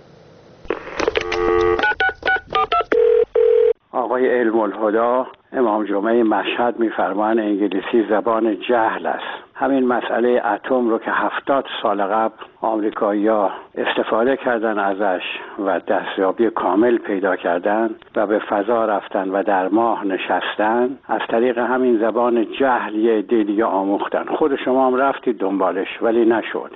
آقای علم الهدا امام جمعه مشهد می‌فرمایند انگلیسی زبان جهل است. همین مسئله اتم رو که هفتاد سال قبل آمریکایی‌ها استفاده کردن ازش و دستیابی کامل پیدا کردن و به فضا رفتن و در ماه نشستن، از طریق همین زبان جهل یه عده دیگه آموختن. خود شما هم رفتید دنبالش ولی نشد.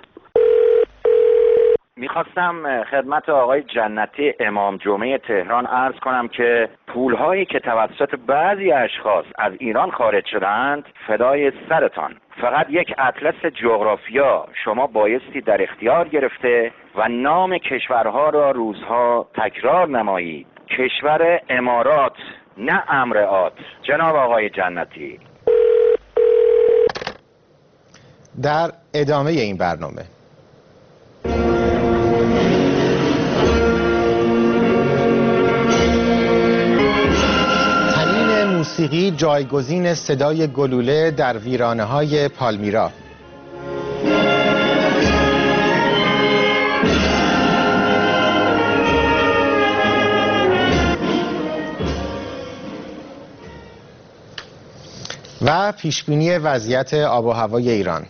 میخواستم خدمت آقای جنتی امام جمعه تهران عرض کنم که پولهایی که توسط بعضی اشخاص از ایران خارج شدند فدای سرتان. فقط یک اطلس جغرافیا شما بایستی در اختیار گرفته و نام کشورها را روزها تکرار نمایید. کشور امارات نه امرات. جناب آقای جنتی. در ادامه این برنامه موسیقی جایگزین صدای گلوله در ویرانه‌های پالمیرا. و پیشبینی وضعیت آب و هوای ایران.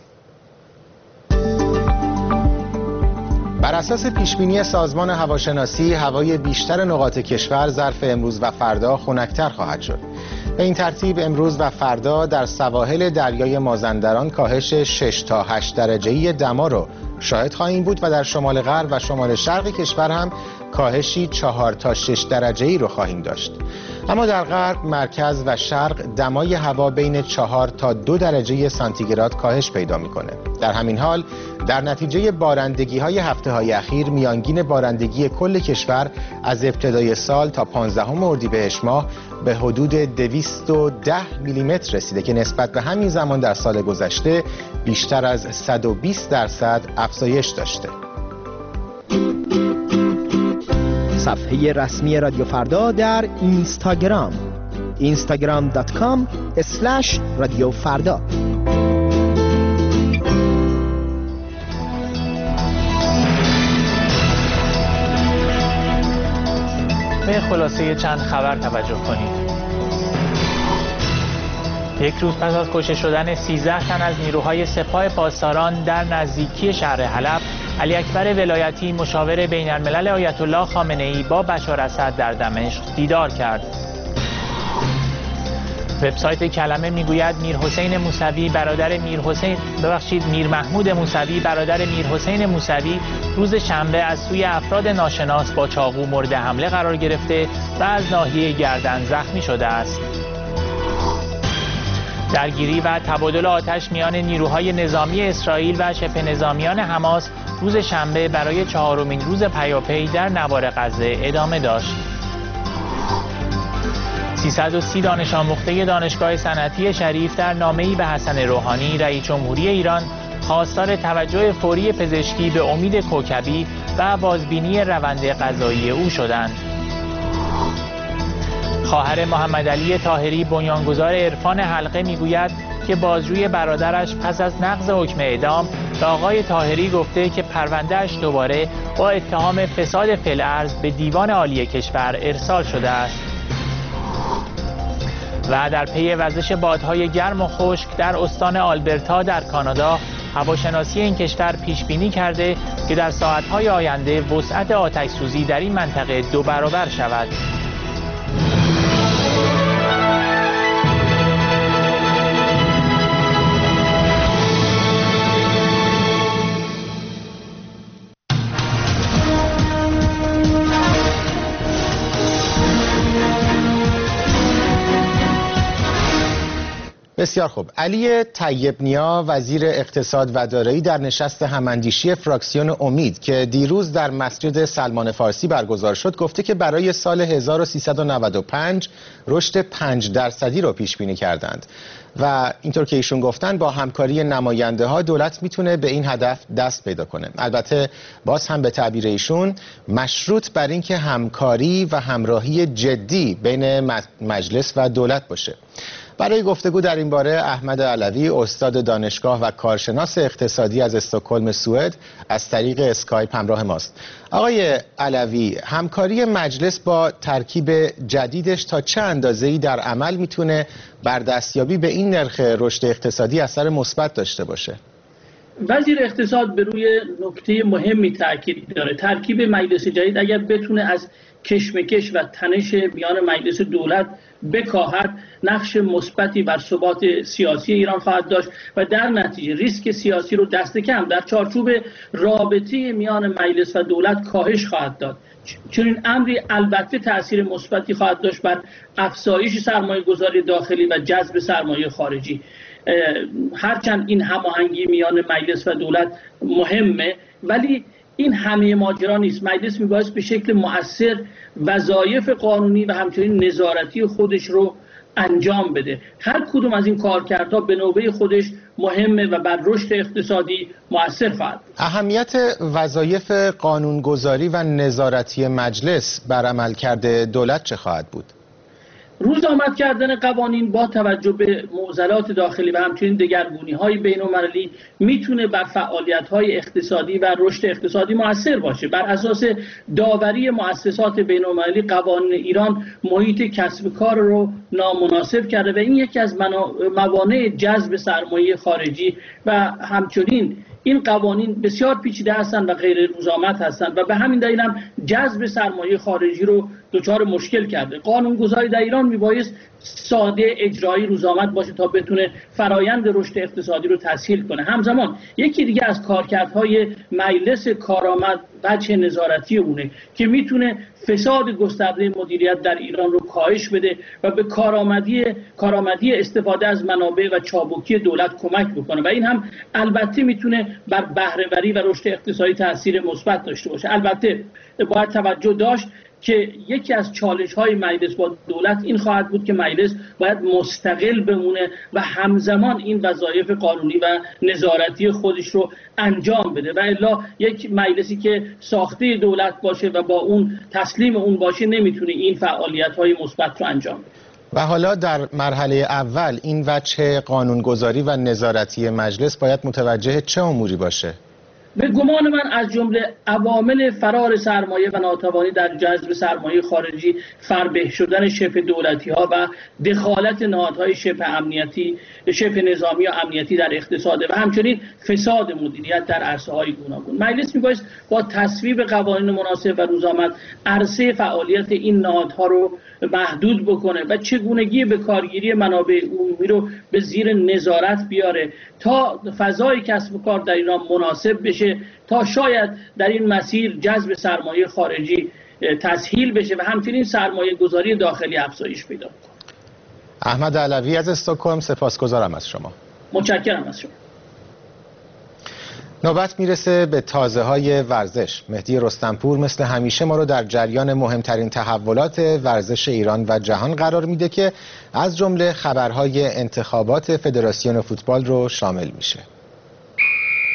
بر اساس پیشبینی سازمان هواشناسی، هوای بیشتر نقاط کشور ظرف امروز و فردا خنک‌تر خواهد شد. به این ترتیب امروز و فردا در سواحل دریای مازندران کاهش شش تا هشت درجه‌ای دما رو شاهد خواهیم بود و در شمال غرب و شمال شرق کشور هم کاهشی چهار تا شش درجه‌ای رو خواهیم داشت. اما در غرب، مرکز و شرق دمای هوا بین چهار تا دو درجه سانتیگراد کاهش پیدا می‌کنه. در همین حال در نتیجه بارندگی‌های هفته‌های اخیر میانگین بارندگی کل کشور از ابتدای سال تا پانزدهم اردیبهشت ماه به حدود دویست و ده میلیمتر رسیده که نسبت به همین زمان در سال گذشته بیشتر از صد و بیست درصد افزایش داشته. صفحه رسمی رادیو فردا در اینستاگرام اینستاگرام دات کام اسلش رادیو فردا. به خلاصه چند خبر توجه کنید. یک روز پس از کشته شدن سیزده تن از نیروهای سپاه پاسداران در نزدیکی شهر حلب، علی اکبر ولایتی مشاور بین الملل آیت الله خامنه ای با بشار اسد در دمشق دیدار کرد. وبسایت کلمه میگوید میر حسین موسوی برادر میر حسین ببخشید میر محمود موسوی برادر میر حسین موسوی روز شنبه از سوی افراد ناشناس با چاقو مورد حمله قرار گرفته و از ناحیه گردن زخمی شده است. درگیری و تبادل آتش میان نیروهای نظامی اسرائیل و شبه نظامیان حماس روز شنبه برای چهارمین روز پیاپی در نوار غزه ادامه داشت. سیصد و سی دانش آموخته دانشگاه صنعتی شریف در نامه‌ای به حسن روحانی رئیس جمهوری ایران خواستار توجه فوری پزشکی به امید کوکبی و بازبینی روند قضایی او شدند. خواهر محمد علی طاهری بنیانگذار عرفان حلقه میگوید که بازجوی برادرش پس از نقض حکم اعدام به آقای طاهری گفته که پروندهش دوباره با اتهام فساد فی الارض به دیوان عالی کشور ارسال شده است. و در پی وزش بادهای گرم و خشک در استان آلبرتا در کانادا، هواشناسی این کشور پیش بینی کرده که در ساعت‌های آینده وسعت آتش‌سوزی در این منطقه دو برابر شود. بسیار خوب. علی طیب‌نیا وزیر اقتصاد و دارایی در نشست هماندیشی فراکسیون امید که دیروز در مسجد سلمان فارسی برگزار شد گفته که برای سال هزار و سیصد و نود و پنج رشد پنج درصدی رو پیش بینی کردند و اینطور که ایشون گفتن با همکاری نماینده ها دولت میتونه به این هدف دست پیدا کنه. البته باز هم به تعبیر ایشون مشروط بر اینکه همکاری و همراهی جدی بین مجلس و دولت باشه. برای گفتگو در این باره احمد علوی استاد دانشگاه و کارشناس اقتصادی از استکهلم سوئد از طریق اسکایپ همراه ماست. آقای علوی، همکاری مجلس با ترکیب جدیدش تا چه اندازه‌ای در عمل میتونه بر دستیابی به این نرخ رشد اقتصادی اثر مثبت داشته باشه؟ وزیر اقتصاد به روی نکته مهمی تاکید داره. ترکیب مجلس جدید اگر بتونه از کشمکش و تنش میان مجلس دولت بکاهد، نقش مثبتی بر ثبات سیاسی ایران خواهد داشت و در نتیجه ریسک سیاسی رو دست کم در چارچوب رابطه میان مجلس و دولت کاهش خواهد داد. چنین امری البته تأثیر مثبتی خواهد داشت بر افزایش سرمایه گذاری داخلی و جذب سرمایه خارجی. هرچند این هماهنگی میان مجلس و دولت مهمه، ولی این همه ماجرا نیست. مجلس میبایست به شکل مؤثر وظایف قانونی و همچنین نظارتی خودش رو انجام بده. هر کدوم از این کارکردها به نوبه خودش مهمه و بر رشد اقتصادی مؤثر خواهد بود. اهمیت وظایف قانونگذاری و نظارتی مجلس بر عملکرد دولت چه خواهد بود؟ روز آمد کردن قوانین با توجه به معضلات داخلی و همچنین دگرگونی‌های بین‌المللی میتونه بر فعالیت‌های اقتصادی و رشد اقتصادی مؤثر باشه. بر اساس داوری مؤسسات بین‌المللی قوانین ایران محیط کسب کار رو نامناسب کرده و این یکی از موانع جذب سرمایه خارجی و همچنین این قوانین بسیار پیچیده هستند و غیر روزآمد هستند و به همین دلیل هم جذب سرمایه خارجی رو دچار مشکل کرده. قانونگذاری در ایران میبایست ساده، اجرایی، روزآمد باشه تا بتونه فرایند رشد اقتصادی رو تسهیل کنه. همزمان یکی دیگه از کارکردهای مجلس کارآمد وجه نظارتی اونه که میتونه فساد گسترده مدیریت در ایران رو کاهش بده و به کارآمدی کارآمدی استفاده از منابع و چابکی دولت کمک بکنه و این هم البته میتونه بر بهره‌وری و رشد اقتصادی تاثیر مثبت داشته باشه. البته باید توجه داشت که یکی از چالش‌های مجلس با دولت این خواهد بود که مجلس باید مستقل بمونه و همزمان این وظایف قانونی و نظارتی خودش رو انجام بده و الا یک مجلسی که ساخته دولت باشه و با اون تسلیم اون باشه نمیتونه این فعالیت‌های مثبت رو انجام بده. و حالا در مرحله اول این وجه قانونگذاری و نظارتی مجلس باید متوجه چه اموری باشه؟ به گمان من از جمله عوامل فرار سرمایه و ناتوانی در جذب سرمایه خارجی، فربه شدن شبه دولتی ها و دخالت نهادهای شبه امنیتی، شبه نظامی و امنیتی در اقتصاد و همچنین فساد مدیریت در عرصه های گوناگون. مجلس میبایست با تصویب قوانین مناسب و روزآمد عرصه فعالیت این نهادها رو محدود بکنه و چگونگی به کارگیری منابع عمومی رو به زیر نظارت بیاره تا فضای کسب و کار در ایران مناسب بشه، تا شاید در این مسیر جذب سرمایه خارجی تسهیل بشه و همچنین سرمایه گذاری داخلی افزایش پیدا کنه. احمد علوی از استکهلم، سپاسگزارم از شما. متشکرم از شما. نوبت میرسه به تازه های ورزش. مهدی رستمپور مثل همیشه ما رو در جریان مهمترین تحولات ورزش ایران و جهان قرار میده که از جمله خبرهای انتخابات فدراسیون فوتبال رو شامل میشه.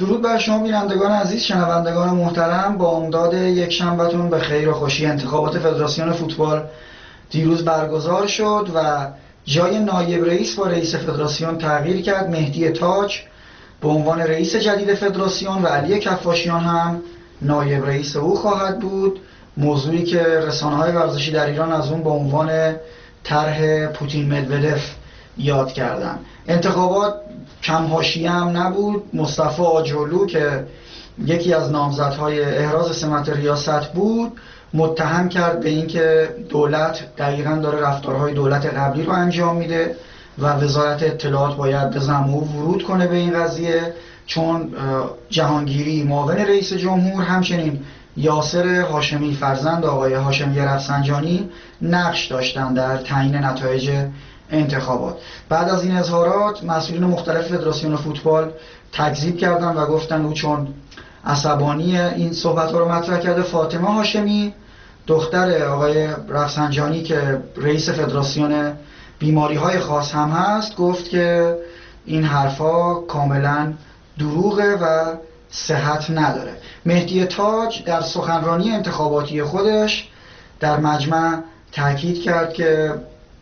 درود بر شما بینندگان عزیز، شنوندگان محترم. با امداد یک شنبهتون به خیر و خوشی. انتخابات فدراسیون فوتبال دیروز برگزار شد و جای نایب رئیس با رئیس فدراسیون تغییر کرد. مهدی تاج به عنوان رئیس جدید فدراسیون و علی کفاشیان هم نایب رئیس او خواهد بود. موضوعی که رسانه‌های ورزشی در ایران از اون به عنوان طرح پوتین مدودف یاد کردن. انتخابات کم حاشیه هم نبود. مصطفی آجرلو که یکی از نامزدهای احراز سمت ریاست بود متهم کرد به اینکه دولت دقیقاً داره رفتارهای دولت قبلی رو انجام میده و وزارت اطلاعات باید به زمو ورود کنه به این قضیه، چون جهانگیری معاون رئیس جمهور همچنین یاسر هاشمی فرزند آقای هاشمی رفسنجانی نقش داشتن در تعیین نتایج انتخابات. بعد از این اظهارات مسئولین مختلف فدراسیون فوتبال تکذیب کردن و گفتن او چون عصبانی این صحبت‌ها رو مطرح کرده. فاطمه هاشمی دختر آقای رفسنجانی که رئیس فدراسیون بیماری‌های خاص هم هست گفت که این حرفا کاملا دروغه و صحت نداره. مهدی تاج در سخنرانی انتخاباتی خودش در مجمع تاکید کرد که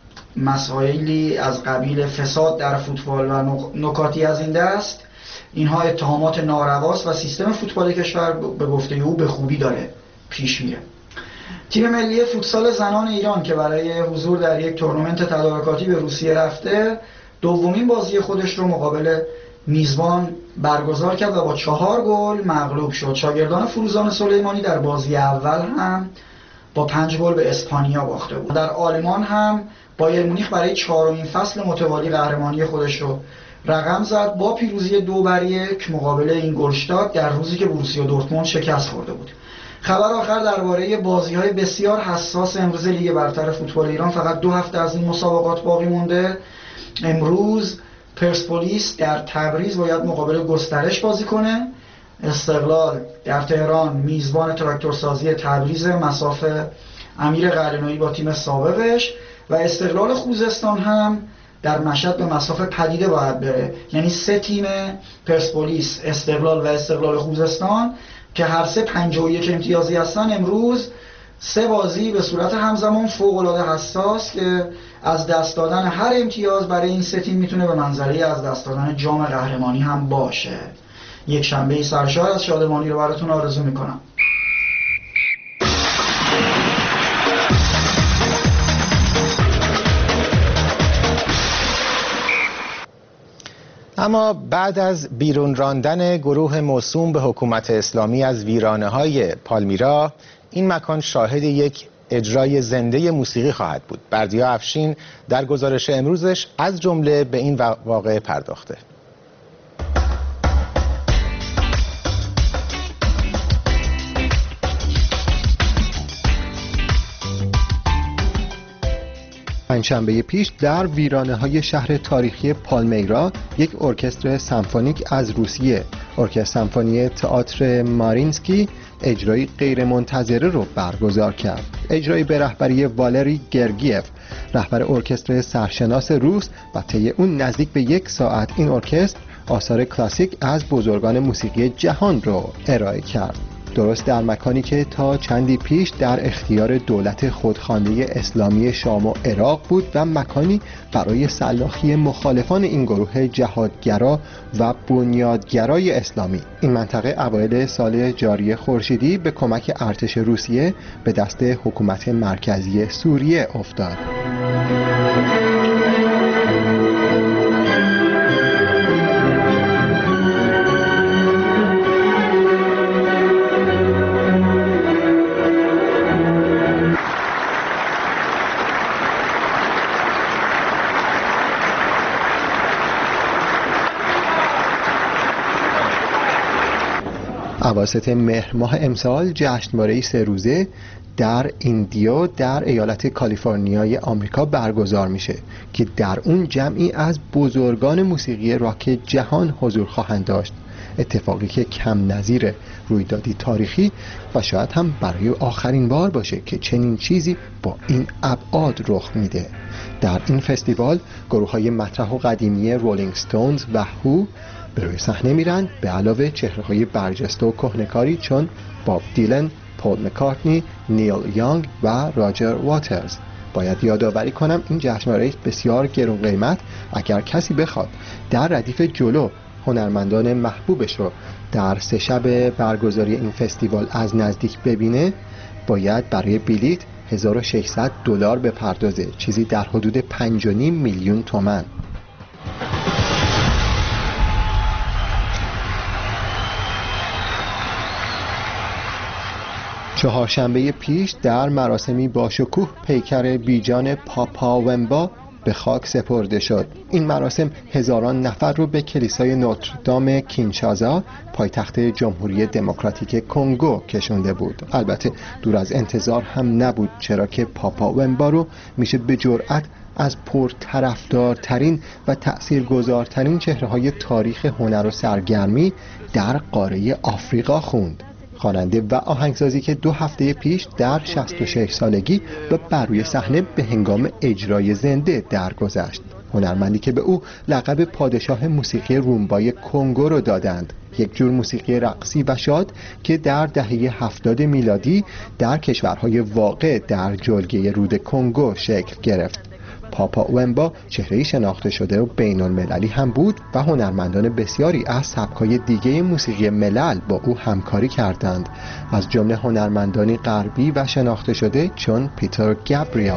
مسائلی از قبیل فساد در فوتبال و نکاتی از این دست، اینها اتهامات نارواست و سیستم فوتبال کشور به گفته او به خوبی داره پیش میره. تیم ملی فوتسال زنان ایران که برای حضور در یک تورنمنت تدارکاتی به روسیه رفته دومین بازی خودش رو مقابل میزبان برگزار کرد و با چهار گل مغلوب شد. شاگردان فروزان سلیمانی در بازی اول هم با پنج گل به اسپانیا باخته بود. در آلمان هم بایر مونیخ برای چهارمین فصل متوالی قهرمانی خودش رو رقم زد با پیروزی دو بر یک مقابل اینگولشتات در روزی که بروسیا دورتموند شکست خورده بود. خبر آخر درباره بازی‌های بسیار حساس امروز لیگ برتر فوتبال ایران. فقط دو هفته از این مسابقات باقی مونده. امروز پرسپولیس در تبریز باید مقابل گسترش بازی کنه. استقلال در تهران میزبان تراکتورسازی تبریز مصاف امیر قلعه‌نویی با تیم سابقش و استقلال خوزستان هم در مشهد به مصاف پدیده باید بره. یعنی سه تیم پرسپولیس، استقلال و استقلال خوزستان که هر سه پنجاه و یک امتیازی هستن امروز سه بازی به صورت همزمان فوق‌العاده حساس که از دست دادن هر امتیاز برای این سه تیم میتونه به منزله از دست دادن جام قهرمانی هم باشه. یک شنبه سرشار از شادمانی رو براتون آرزو میکنم. اما بعد از بیرون راندن گروه موسوم به حکومت اسلامی از ویرانه‌های پالمیرا، این مکان شاهد یک اجرای زنده موسیقی خواهد بود. بردیا افشین در گزارش امروزش از جمله به این واقعه پرداخته. پنجشنبه پیش در ویرانه‌های شهر تاریخی پالمیرا یک ارکستر سمفونیک از روسیه، ارکستر سمفونی تئاتر مارینسکی، اجرای غیرمنتظره رو برگزار کرد. اجرای به رهبری والری گرگیف، رهبر ارکستر سرشناس روس، و طی اون نزدیک به یک ساعت این ارکستر آثار کلاسیک از بزرگان موسیقی جهان رو ارائه کرد. درست در مکانی که تا چندی پیش در اختیار دولت خودخوانده اسلامی شام و عراق بود و مکانی برای سلاخی مخالفان این گروه جهادگرا و بنیادگرای اسلامی. این منطقه اوایل سال جاری خورشیدی به کمک ارتش روسیه به دست حکومت مرکزی سوریه افتاد. اواسط مهر ماه امسال جشنواره سه روزه در ایندیو در ایالت کالیفرنیای آمریکا برگزار میشه که در اون جمعی از بزرگان موسیقی راک جهان حضور خواهند داشت. اتفاقی که کم نظیر رویدادی تاریخی و شاید هم برای آخرین بار باشه که چنین چیزی با این ابعاد رخ میده. در این فستیوال گروه‌های مطرح و قدیمی رولینگ ستونز و هو، به روی صحنه میرن، به علاوه چهره‌های برجسته و کهنه‌کاری چون باب دیلن، پول مکارتنی، نیل یانگ و راجر واترز. باید یادآوری کنم این جشنواره بسیار گران قیمت اگر کسی بخواد در ردیف جلو هنرمندان محبوبش رو در سه شب برگزاری این فستیوال از نزدیک ببینه، باید برای بلیت هزار و ششصد دلار بپردازه، چیزی در حدود پنج و نیم میلیون تومان. چهارشنبه پیش در مراسمی با شکوه پیکر بیجان پاپا ومبا به خاک سپرده شد. این مراسم هزاران نفر رو به کلیسای نوتردام کینشاسا پایتخت جمهوری دموکراتیک کنگو کشونده بود. البته دور از انتظار هم نبود، چرا که پاپا ومبا رو میشه به جرأت از پرطرفدارترین و تأثیرگذارترین چهره‌های تاریخ هنر و سرگرمی در قاره آفریقا خوند. خواننده و آهنگسازی که دو هفته پیش در شصت و شش سالگی به بر روی صحنه به هنگام اجرای زنده درگذشت. هنرمندی که به او لقب پادشاه موسیقی رومبای کنگو رو دادند، یک جور موسیقی رقصی و شاد که در دهه هفتاد میلادی در کشورهای واقع در جلگه رود کنگو شکل گرفت. پاپا ومبا چهره‌ای شناخته شده و بین‌المللی هم بود و هنرمندان بسیاری از سبک‌های دیگه موسیقی ملل با او همکاری کردند، از جمله هنرمندانی غربی و شناخته شده چون پیتر گابریل.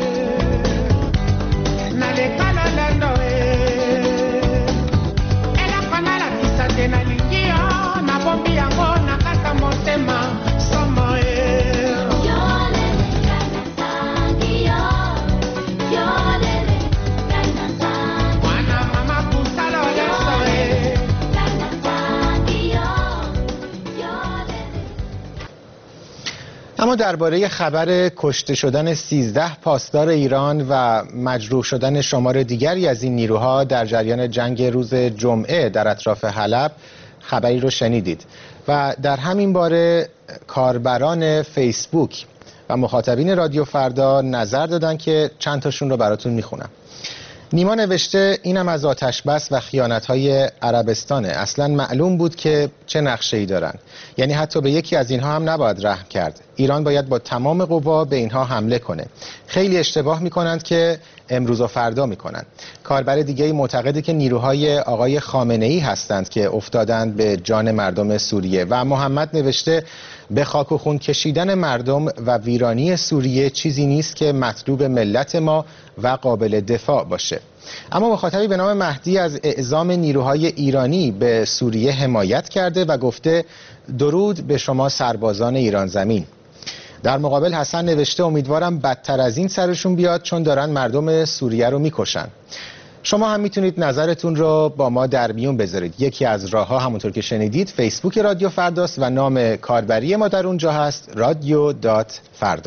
اما درباره خبر کشته شدن سیزده پاسدار ایران و مجروح شدن شمار دیگری از این نیروها در جریان جنگ روز جمعه در اطراف حلب خبری رو شنیدید و در همین باره کاربران فیسبوک و مخاطبین رادیو فردا نظر دادن که چند تاشون رو براتون میخونم. نیما نوشته اینم از آتش بس و خیانت‌های عربستانه. اصلا معلوم بود که چه نقشه‌ای دارن. یعنی حتی به یکی از اینها هم نباید رحم کرد. ایران باید با تمام قوا به اینها حمله کنه. خیلی اشتباه میکنند که امروز و فردا میکنند. کاربر دیگه‌ای معتقده که نیروهای آقای خامنه‌ای هستند که افتادند به جان مردم سوریه و محمد نوشته به خاک و خون کشیدن مردم و ویرانی سوریه چیزی نیست که مطلوب ملت ما و قابل دفاع باشه. اما مخاطبی به نام مهدی از اعزام نیروهای ایرانی به سوریه حمایت کرده و گفته درود به شما سربازان ایران زمین. در مقابل حسن نوشته امیدوارم بدتر از این سرشون بیاد چون دارن مردم سوریه رو میکشن. شما هم میتونید نظرتون رو با ما در میون بذارید. یکی از راه‌ها همونطور که شنیدید فیسبوک رادیو فرداست و نام کاربری ما در اونجا هست رادیو دات فردا.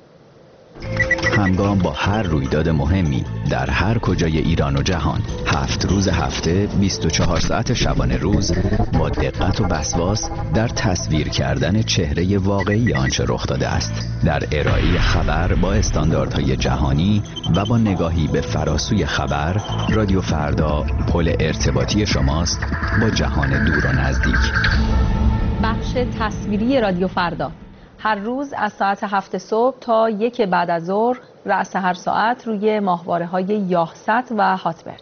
همگام با هر رویداد مهمی در هر کجای ایران و جهان، هفت روز هفته، بیست و چهار ساعت شبانه روز، با دقت و وسواس در تصویر کردن چهره واقعی آنچه رخ داده است، در ارائه خبر با استانداردهای جهانی و با نگاهی به فراسوی خبر. رادیو فردا پل ارتباطی شماست با جهان دور و نزدیک. بخش تصویری رادیو فردا هر روز از ساعت هفت صبح تا یک بعد از ظهر، رأس هر ساعت روی ماهواره‌های یاهست و هاتبرد.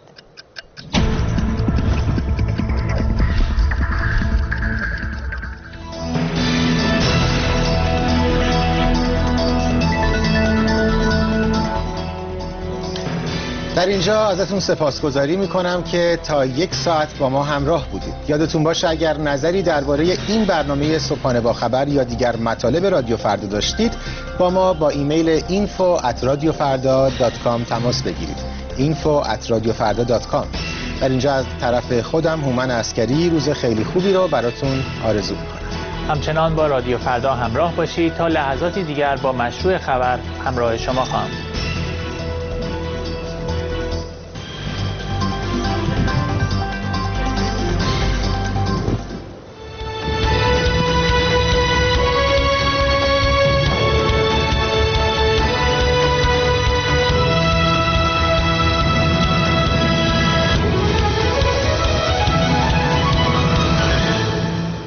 در اینجا ازتون سپاسگزاری میکنم که تا یک ساعت با ما همراه بودید. یادتون باشه اگر نظری درباره این برنامه صبحانه با خبر یا دیگر مطالب رادیو فردا داشتید با ما با ایمیل اینفو ات رادیو فردا دات کام تماس بگیرید. اینفو ات رادیو فردا دات کام. در اینجا از طرف خودم هومن عسکری روز خیلی خوبی رو براتون آرزو میکنم. همچنان با رادیو فردا همراه باشید تا لحظاتی دیگر با مشروع خبر همراه شما خواهم.